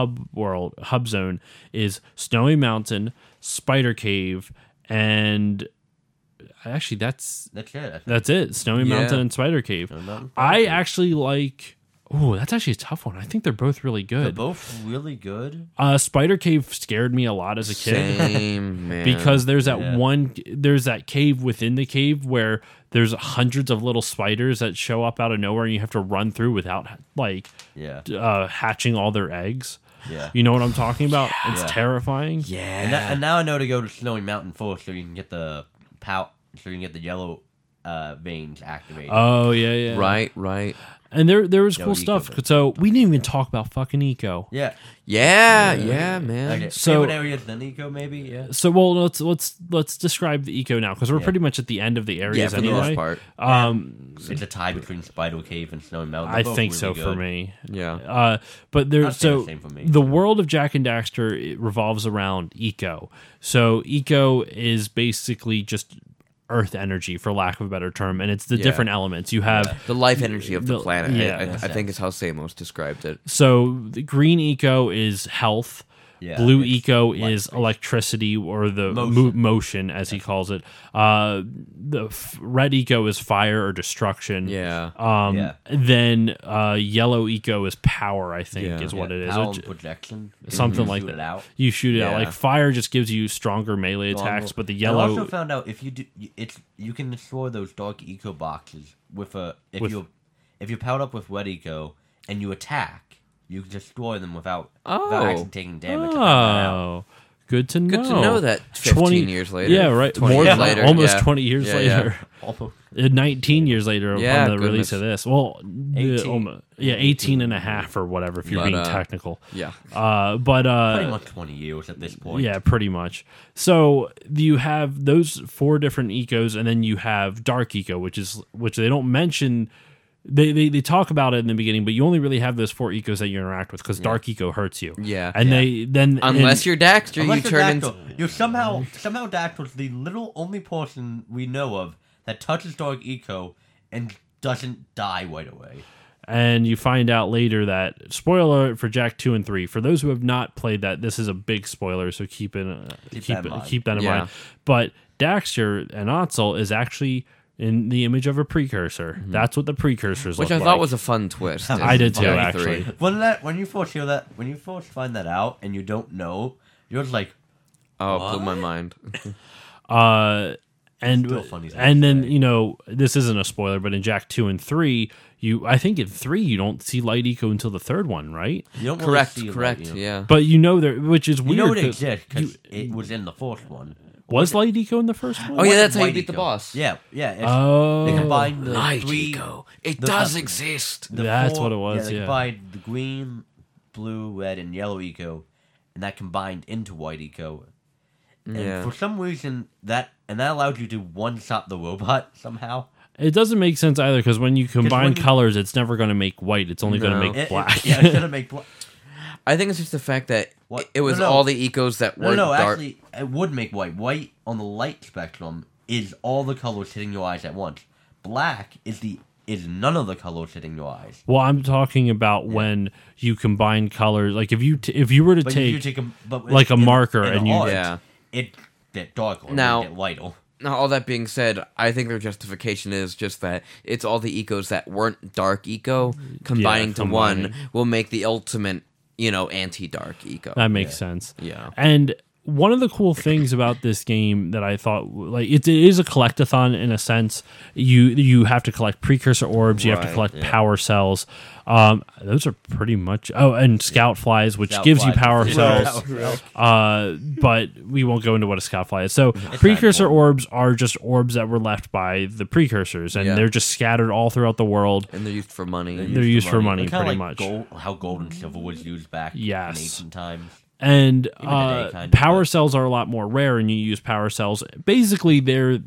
hub zone, is Snowy Mountain, Spider Cave, and actually that's That's it. I think. that's it. Snowy Yeah. Mountain and Spider Cave. Mountain, I actually like. Oh, that's actually a tough one. I think they're both really They're good. both really good. Spider Cave scared me a lot as a kid. Same man. Because there's that Yeah. there's that cave within the cave where there's hundreds of little spiders that show up out of nowhere and you have to run through without like Yeah. hatching all their eggs. Yeah. You know what I'm talking about? It's Yeah. terrifying. yeah. And now I know to go to Snowy Mountain first so you can get the so you can get the yellow veins activated. Oh yeah. Right. And there was cool Eco stuff. veins. So we didn't even talk about fucking Eco. Yeah. Yeah, man. Okay. So- Favorite areas then Eco, maybe? Yeah. So well, let's describe the Eco now because we're Yeah. pretty much at the end of the areas for the anyway. most part. It's a tie between Spider Cave and Snowy Mountain. I They're both think really so good. for me. Yeah. But there's I'd say the so same for me. the world of Jack and Daxter it revolves around Eco. So Eco is basically just Earth energy, for lack of a better term, and it's the Yeah. different elements you have. The life energy of the The- planet. yeah. I think is how Samos described it. So the green Eco is health. Yeah, Blue it's Eco life is space. electricity or the Motion. motion as he calls it. The red Eco is fire or destruction. Yeah. Yeah. Then yellow Eco is power, I think, Yeah. is what it is. Power Which- and projection. something You like shoot that. it out. You shoot it out. Yeah. Like fire just gives you stronger melee attacks, but the I yellow. also found out if you do, you can destroy those dark eco boxes with a if you're powered up with red eco and you attack, you can destroy them without actually taking damage. I found that out. Oh, good to know. Good to know that 15 years later. Yeah, right. 20 More years than later, almost yeah. 20 years Yeah, later. Almost. 19 years later Yeah, on the release goodness. of this. Well, 18. 18 and a half or whatever if you're But, being technical. Yeah. But Pretty much 20 years at this point. yeah, pretty much. So you have those 4 different ecos, and then you have Dark Eco, which they don't mention. They talk about it in the beginning, but you only really have those 4 ecos that you interact with because Dark Eco hurts you. Yeah. and Yeah. they then Unless you're Daxter, Unless you you're turn Dactyl. into. You're somehow Dactyl's the little only person we know of that touches Dark Eco and doesn't die right away. And you find out later that spoiler alert for Jack 2 and 3. For those who have not played that, this is a big spoiler, so keep that in Yeah. mind. But Daxter and Otzel is actually in the image of a precursor. That's what the precursors Which look I thought like. was a fun twist. I did too, in actually. 23. When you first hear that, when you first find that out and you don't know, you're just like, Oh, it blew my mind. And Still funny thing and to then say. this isn't a spoiler, but in Jack 2 and 3, I think in 3 you don't see Light Eco until the third one, right? you don't really Correct. see it, Correct. like, you know. Yeah. But there, which is You weird. know it 'cause exists because it was in the first one. was Light Eco in the first one? Oh yeah, that's how you White beat the Eco. boss. Yeah. They Oh, combined the Light three. Eco. It the- does exist. the That's four- what it was, They yeah. combined the green, blue, red, and yellow eco, and that combined into white eco. And Yeah. for some reason that allowed you to one-shot the robot somehow. It doesn't make sense either because when you combine when you- colors, it's never going to make white. It's only going to No. make black. Yeah, it's gonna make black. I think it's just the fact that What? it was No, no. all the ecos that No, weren't no, dark. actually, it would make white. White on the light spectrum is all the colors hitting your eyes at once. Black is none of the colors hitting your eyes. Well, I'm talking about when you combine colors. Like if you were to But take you take like a marker in and you- art, Yeah. it get darker, Now- get lighter. Now, all that being said, I think their justification is just that it's all the ecos that weren't dark eco combining to combining. one will make the ultimate, anti-dark eco. that makes sense. Yeah. And one of the cool things about this game that I thought, like, it is a collectathon in a sense. You have to collect precursor orbs. You have to Right, collect power cells. Those are pretty much. Oh, and scout flies, which Scout gives you flies. power Yeah. cells. But we won't go into what a scout fly is. So precursor orbs are just orbs that were left by the precursors, and Yeah. they're just scattered all throughout the world. And they're used for money. They're used for money, Kinda pretty like much. how gold and silver was used back Yes. in ancient times. And today, kind of, power but- cells are a lot more rare, and you use power cells. Basically,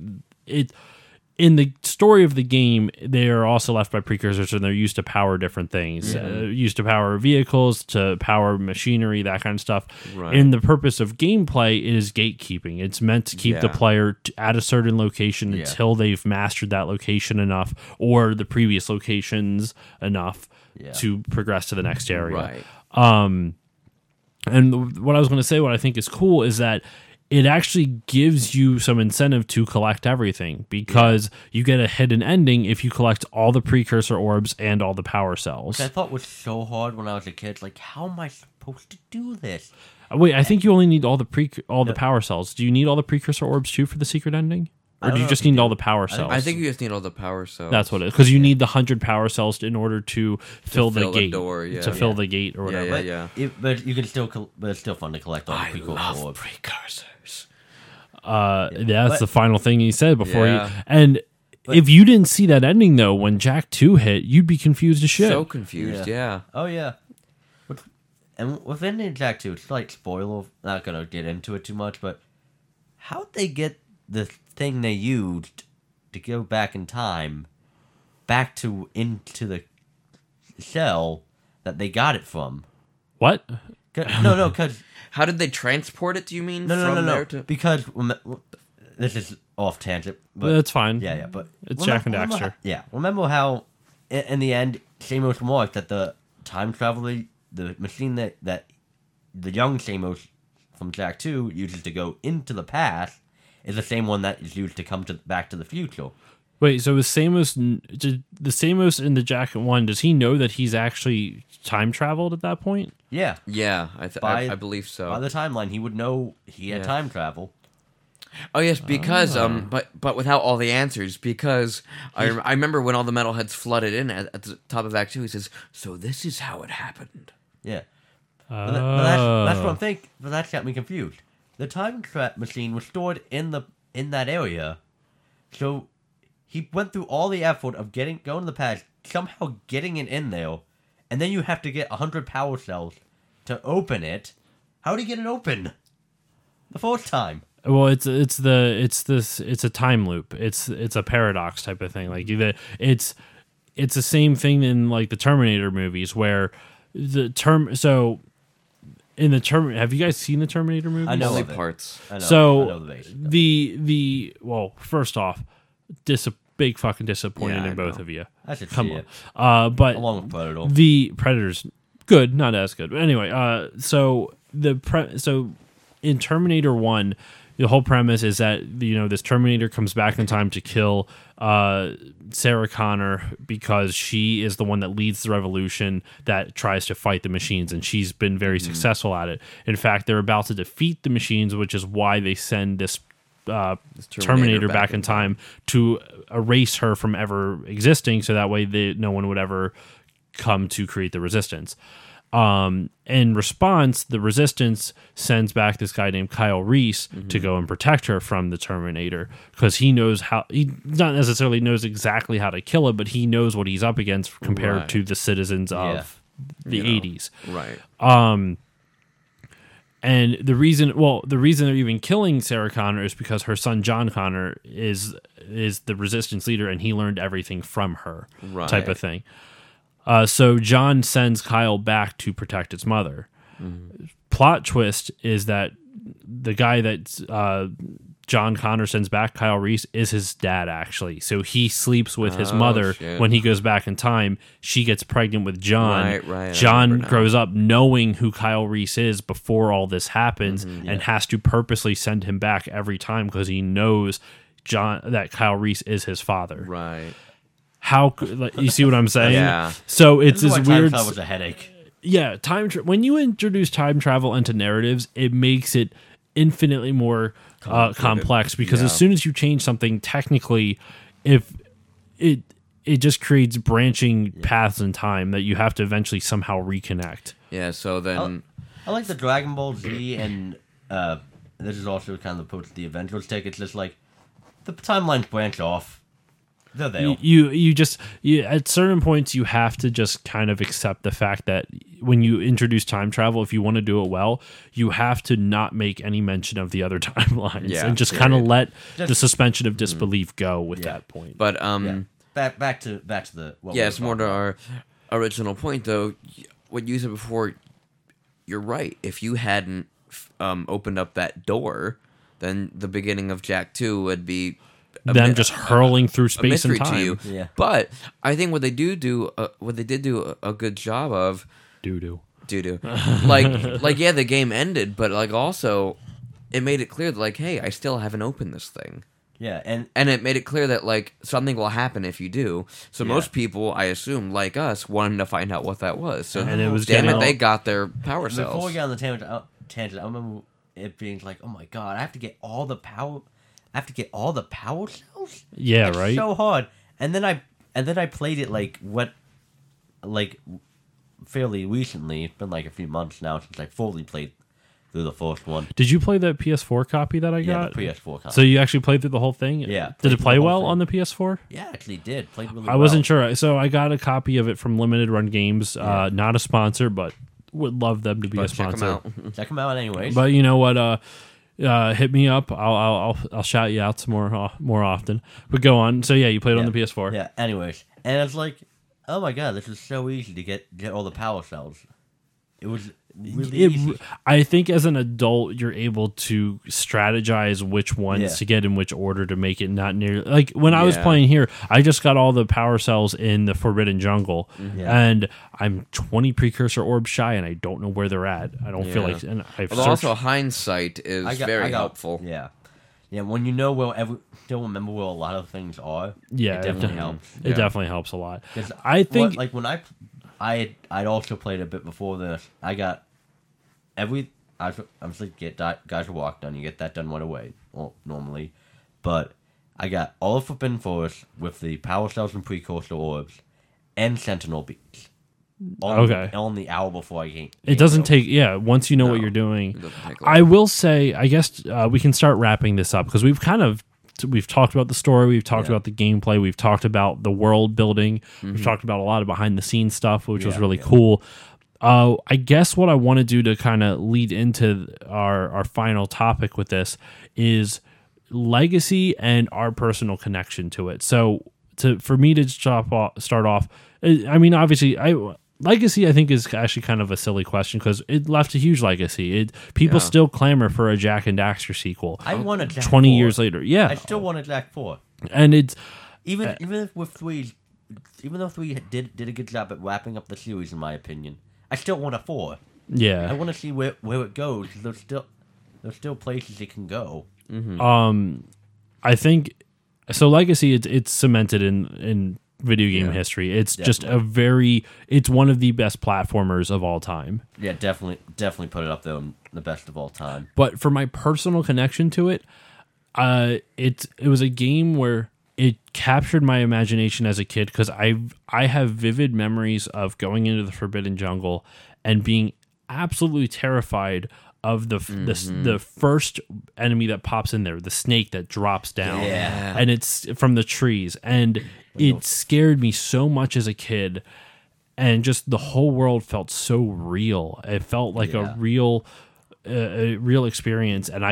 in the story of the game, they are also left by precursors, and they're used to power different things. Used to power vehicles, to power machinery, that kind of stuff. Right. In the purpose of gameplay, it is gatekeeping. It's meant to keep the Yeah. player at a certain location until they've mastered that location enough, or the previous locations enough to progress to the next area. Right. And what I was going to say, what I think is cool, is that it actually gives you some incentive to collect everything because you get a hidden ending if you collect all the precursor orbs and all the power cells. Which I thought was so hard when I was a kid. Like, how am I supposed to do this? Wait, I think you only need all the power cells. Do you need all the precursor orbs too for the secret ending? Or do don't you know just if you need do. all the power cells? I think you just need all the power cells. that's what it is. Because you need the 100 power cells in order to fill the fill the gate. door, yeah. To fill the gate or whatever. But you can still, but it's still fun to collect all the I precursor love orbs. precursors. That's But- the final thing he said before Yeah. and if you didn't see that ending though, when Jack 2 hit, you'd be confused as shit. So confused, yeah. Oh yeah. And within Jack 2, it's like spoiler. Not gonna get into it too much, but how'd they get the thing they used to go back in time, back to into the shell that they got it from? What? No, because How did they transport it, do you mean? no. There to... Because this is off tangent, but That's fine. yeah, but It's Jack and Daxter. Remember how in the end, Samos remarked that the time travel, the machine that the young Samos from Jack 2 uses to go into the past is the same one that is used to come back to the future. Wait, so is Samos did the Samos in the Jack 1? Does he know that he's actually time traveled at that point? Yeah. Yeah, I believe so. By the timeline, he would know he had Yeah. time travel. Oh yes, because but without all the answers. Because I remember when all the metalheads flooded in at the top of Act 2. He says, "So this is how it happened." Yeah. But that's what I'm thinking. But that's got me confused. The time trap machine was stored in that area, so he went through all the effort of going to the past, somehow getting it in there, and then you have to get 100 power cells to open it. How did he get it open the first time? Well, it's a time loop. It's a paradox type of thing. Like it's the same thing in like the Terminator movies where the term. So in the term, have you guys seen the Terminator movies? I know Only of it. parts. I know, So I know the basics. well, first off, big fucking disappointed Yeah, I in both know. of you. I should Come see on, it. but Along with Predator. the Predator's good, not as good. But anyway, so in Terminator 1, the whole premise is that this Terminator comes back in time to kill Sarah Connor because she is the one that leads the revolution that tries to fight the machines, and she's been very successful at it. In fact, they're about to defeat the machines, which is why they send this Terminator back in time to erase her from ever existing, so that way no one would ever come to create the Resistance. In response, the Resistance sends back this guy named Kyle Reese to go and protect her from the Terminator, because he not necessarily knows exactly how to kill it, but he knows what he's up against compared Right. to the citizens of the 80s. Right. And the reason they're even killing Sarah Connor is because her son John Connor is the Resistance leader, and he learned everything from her, Right. type of thing. So John sends Kyle back to protect his mother. Plot twist is that the guy that John Connor sends back, Kyle Reese, is his dad, actually. So he sleeps with his mother shit. when he goes back in time. She gets pregnant with John. Right, I John remember now. grows up knowing who Kyle Reese is before all this happens, and has to purposely send him back every time because he knows that Kyle Reese is his father. Right. You see what I'm saying? Yeah. So it's This is this why time weird. travel was a headache. Yeah, when you introduce time travel into narratives, it makes it infinitely more complex, because as soon as you change something, technically, if it just creates branching paths in time that you have to eventually somehow reconnect. Yeah, so then... I like the Dragon Ball Z, and this is also kind of the approach the Avengers take. It's just like the timelines branch off. They're there. You at certain points you have to just kind of accept the fact that when you introduce time travel, if you want to do it well, you have to not make any mention of the other timelines, Yeah, and just kind of let the Just- suspension of disbelief go with that point. But, Back to the. What yeah, we it's were more to talking our original point, though. What you said before, you're right. If you hadn't opened up that door, then the beginning of Jack 2 would be... Them just hurling through a space and mystery time. to you. Yeah. But I think what they did do a good job of, Doo-doo. like yeah, the game ended, but like also, it made it clear that like, hey, I still haven't opened this thing. Yeah, and And it made it clear that like something will happen if you do. So most people, I assume, like us, wanted to find out what that was. So And it was damn getting- it, they got their power cells. before we get on the tangent, I remember it being like, oh my god, I have to get all the power. I have to get all the power cells. Yeah, It's right. so hard. And then I played it fairly recently. It's been like a few months now since I fully played through the first one. Did you play the PS4 copy that I Yeah, got? the PS4 copy. So you actually played through the whole thing? Yeah, Did it played through play the whole well thing. on the PS4? Yeah, actually did. Played really I well. wasn't sure. So I got a copy of it from Limited Run Games. Not a sponsor, but would love them to be a Check 'em sponsor. out. Check them out anyways. But you know what? Hit me up. I'll shout you out some more often. But go on. So yeah, you played on the PS4. Yeah, anyways. And it's like, oh my god, this is so easy to get all the power cells. It was really easy. I think as an adult, you're able to strategize which ones Yeah. to get in which order to make it not near. Like when I was Yeah. playing here, I just got all the power cells in the Forbidden Jungle, Yeah. and I'm 20 precursor orbs shy, and I don't know where they're at. I don't feel Yeah. like. And I've Although searched. also hindsight is very helpful. Yeah. Yeah, when you know still remember where a lot of things are, Yeah, it definitely helps. It Yeah. definitely helps a lot. 'Cause I think. like when I'd also played a bit before this. I got I'm just like get guys to walk done. You get that done right away, well, normally, but I got all of Forbidden Forest with the power cells and precursor orbs, and Sentinel Beats. Okay. On the hour before I came. It doesn't take, once you know what you're doing. It doesn't take long. I will say, I guess we can start wrapping this up because we've talked about the story, we've talked Yeah. about the gameplay, we've talked about the world building, we've talked about a lot of behind the scenes stuff, which was Yeah, really yeah. cool. I guess what I want to do to kind of lead into our final topic with this is legacy and our personal connection to it. So for me to start off, I mean, obviously, legacy, I think, is actually kind of a silly question because it left a huge legacy. People Yeah. still clamor for a Jack and Daxter sequel. I wanted Jack 20 4. years later. Yeah. I still wanted Jack 4. And it's Even if with 3, even though 3 did a good job at wrapping up the series, in my opinion, I still want a 4. I yeah. want to see where it goes. There's still places it can go. I think so. Legacy, it's cemented in video game history. It's just it's one of the best platformers of all time. Yeah, definitely put it up there on the best of all time. But for my personal connection to it, it was a game where it captured my imagination as a kid because I have vivid memories of going into the Forbidden Jungle and being absolutely terrified of the first enemy that pops in there, the snake that drops down, Yeah. and it's from the trees, and it scared me so much as a kid, and just the whole world felt so real. It felt like a real experience, and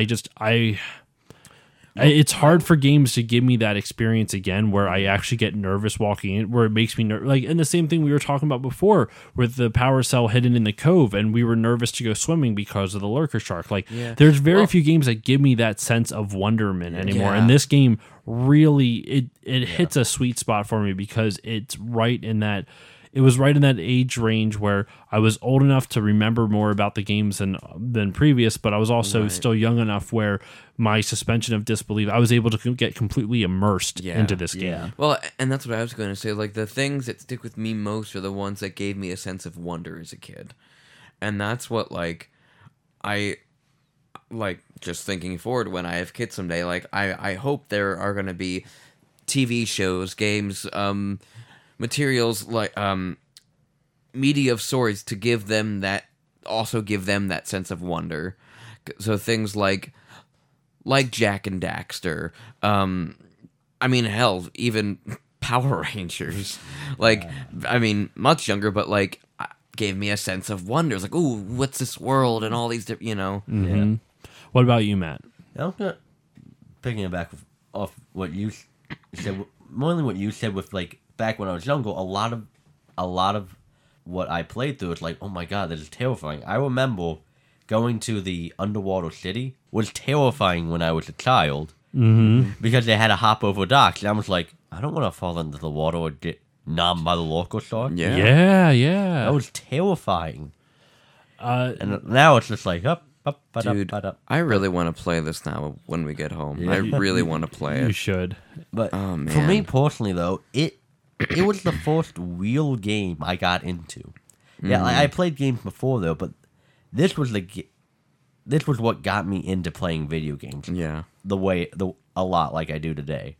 it's hard for games to give me that experience again where I actually get nervous walking in, where it makes me like, and the same thing we were talking about before with the power cell hidden in the cove, and we were nervous to go swimming because of the lurker shark. Like, there's very few games that give me that sense of wonderment anymore, Yeah. and this game really it hits a sweet spot for me because it's right in that. It was right in that age range where I was old enough to remember more about the games than previous, but I was also still young enough where my suspension of disbelief, I was able to get completely immersed into this game. Yeah. Well, and that's what I was going to say. Like, the things that stick with me most are the ones that gave me a sense of wonder as a kid. And that's what, like, I, like, just thinking forward when I have kids someday, like, I hope there are going to be TV shows, games, materials, like, media of sorts to give them that sense of wonder. So things like Jack and Daxter, I mean, hell, even Power Rangers, like, I mean, much younger, but like, gave me a sense of wonder. It's like, ooh, what's this world and all these different, Mm-hmm. What about you, Matt? I'm gonna picking it back off what you said, more than what you said with like back when I was younger. A lot of what I played through is like, oh my god, that is terrifying. I remember going to the underwater city was terrifying when I was a child because they had to hop over docks. And I was like, I don't want to fall into the water or get nommed by the local shark. Yeah. That was terrifying. And now it's just like up. Dude, I really want to play this now when we get home. I really want to play You it. should. But Oh, for me man. personally, though, it was the first real game I got into. Yeah, I played games before though, but this was this was what got me into playing video games. Yeah. A lot like I do today.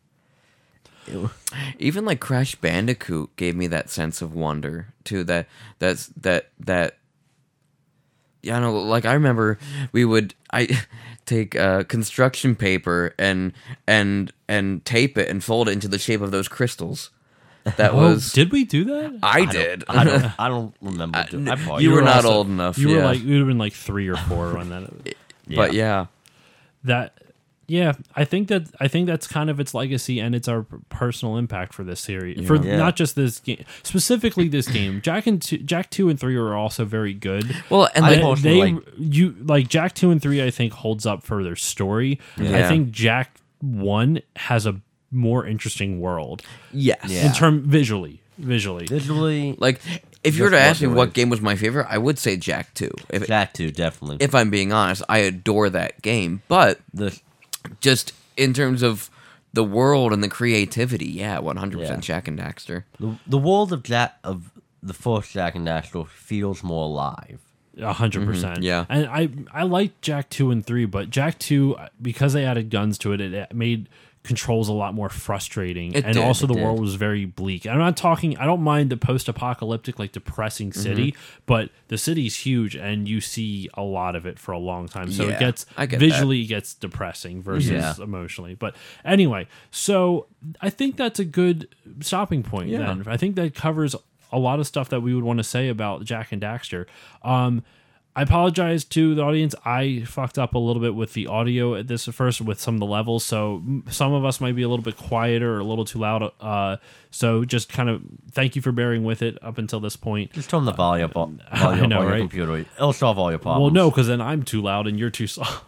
Even like Crash Bandicoot gave me that sense of wonder too. That yeah, I know. Like I remember, I take construction paper and tape it and fold it into the shape of those crystals. That was. Did we do that? I did. I don't remember. I probably You were not also- old enough. You were yeah. like, you would have been like 3 or 4 when that. But yeah, Yeah, I think that's kind of its legacy and it's our personal impact for this series. For Yeah. not just this game, specifically this game. Jack 2 and 3 are also very good. well, and I like, personally like- Jack 2 and 3 I think holds up for their story. I Yeah. think Jack 1 has a more interesting world yes, Yeah. visually. Visually, like if you were to Just ask me walking what away. game was my favorite, I would say Jack 2. Jack 2 definitely. If I'm being honest, I adore that game, but the just in terms of the world and the creativity, yeah, 100% Yeah. Jack and Daxter. the world of the first Jack and Daxter feels more alive. 100%. yeah. And I like Jack 2 and 3, but Jack 2, because they added guns to it, it made controls a lot more frustrating. It And did, also it the did. world was very bleak. I'm not talking, I don't mind the post-apocalyptic, like depressing city, but the city's huge and you see a lot of it for a long time. So Yeah, it gets, I get visually gets depressing versus Yeah. emotionally. But anyway, so I think that's a good stopping point Yeah. then. I think that covers a lot of stuff that we would want to say about Jack and Daxter. I apologize to the audience. I fucked up a little bit with the audio at this first with some of the levels, so some of us might be a little bit quieter or a little too loud. So just kind of thank you for bearing with it up until this point. Just turn the volume up I know, on your right? computer. It'll solve all your problems. Well, no, because then I'm too loud and you're too soft.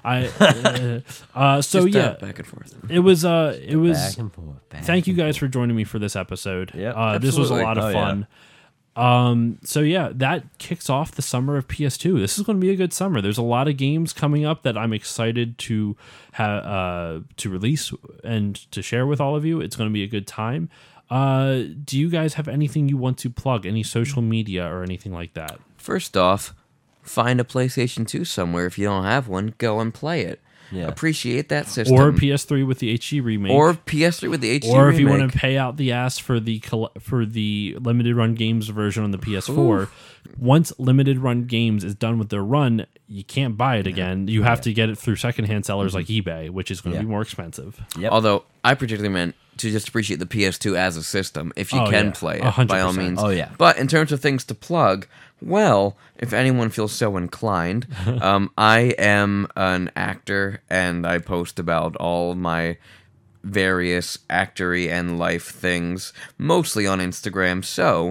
So Just, yeah, back and forth. it was. Back and forth. Back Thank you and guys for joining me for this episode. Yep, this was a absolutely. lot of Oh, yeah. fun. So yeah, that kicks off the summer of PS2. This is going to be a good summer. There's a lot of games coming up that I'm excited to to release and to share with all of you. It's going to be a good time. Do you guys have anything you want to plug? Any social media or anything like that? First off, find a PlayStation 2 somewhere. If you don't have one, go and play it. Yeah. Appreciate that system. Or PS3 with the HD remake. Or PS3 with the HD Or if you remake. want to pay out the ass for the limited run games version on the PS4, once limited run games is done with their run, you can't buy it again. You have to get it through secondhand sellers like eBay, which is going to Yeah. be more expensive. Yep. Although I particularly meant to just appreciate the PS2 as a system. If you Oh, can yeah. play it, 100%. by all means. Oh, yeah. But in terms of things to plug, well, if anyone feels so inclined, I am an actor and I post about all my various actory and life things, mostly on Instagram. So,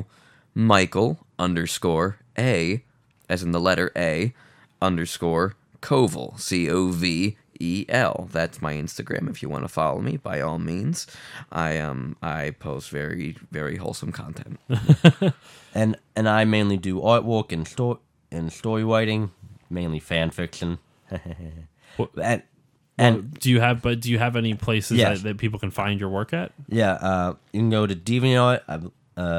Michael_A, as in the letter A, _ Kovel, Covel. That's my Instagram. If you want to follow me, by all means. I post very, very wholesome content. And I mainly do artwork and story writing, mainly fan fiction. and Do you have any places Yes. that people can find your work at? yeah, you can go to DeviantArt,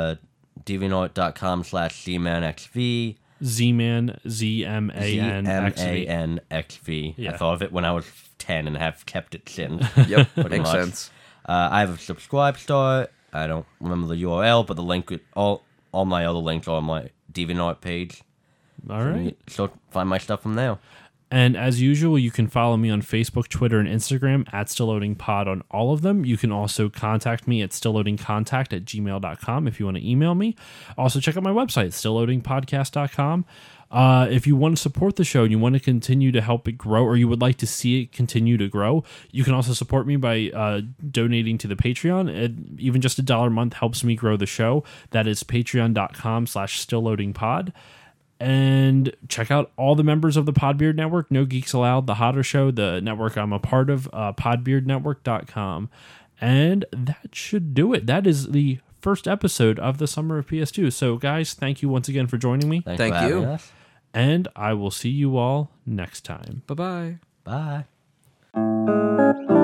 deviantart.com/ZmanXV. Z-Man, Z-M-A-N-X-V. ZMANXV. Yeah. I thought of it when I was 10 and have kept it since. Yep, Pretty makes much. sense. I have a subscribe star. I don't remember the URL, but the link, all my other links are on my DeviantArt page. All right. So find my stuff from there. And as usual, you can follow me on Facebook, Twitter, and Instagram at StillLoadingPod on all of them. You can also contact me at stillloadingcontact@gmail.com if you want to email me. Also, check out my website, stillloadingpodcast.com. If you want to support the show and you want to continue to help it grow, or you would like to see it continue to grow, you can also support me by donating to the Patreon. Even just $1 a month helps me grow the show. That is patreon.com/stillloadingpod. And check out all the members of the Podbeard Network, No Geeks Allowed, The Hotter Show, the network I'm a part of, podbeardnetwork.com. And that should do it. That is the first episode of the Summer of PS2. So, guys, thank you once again for joining me. Thanks Thank for having you. us. And I will see you all next time. Bye-bye. Bye.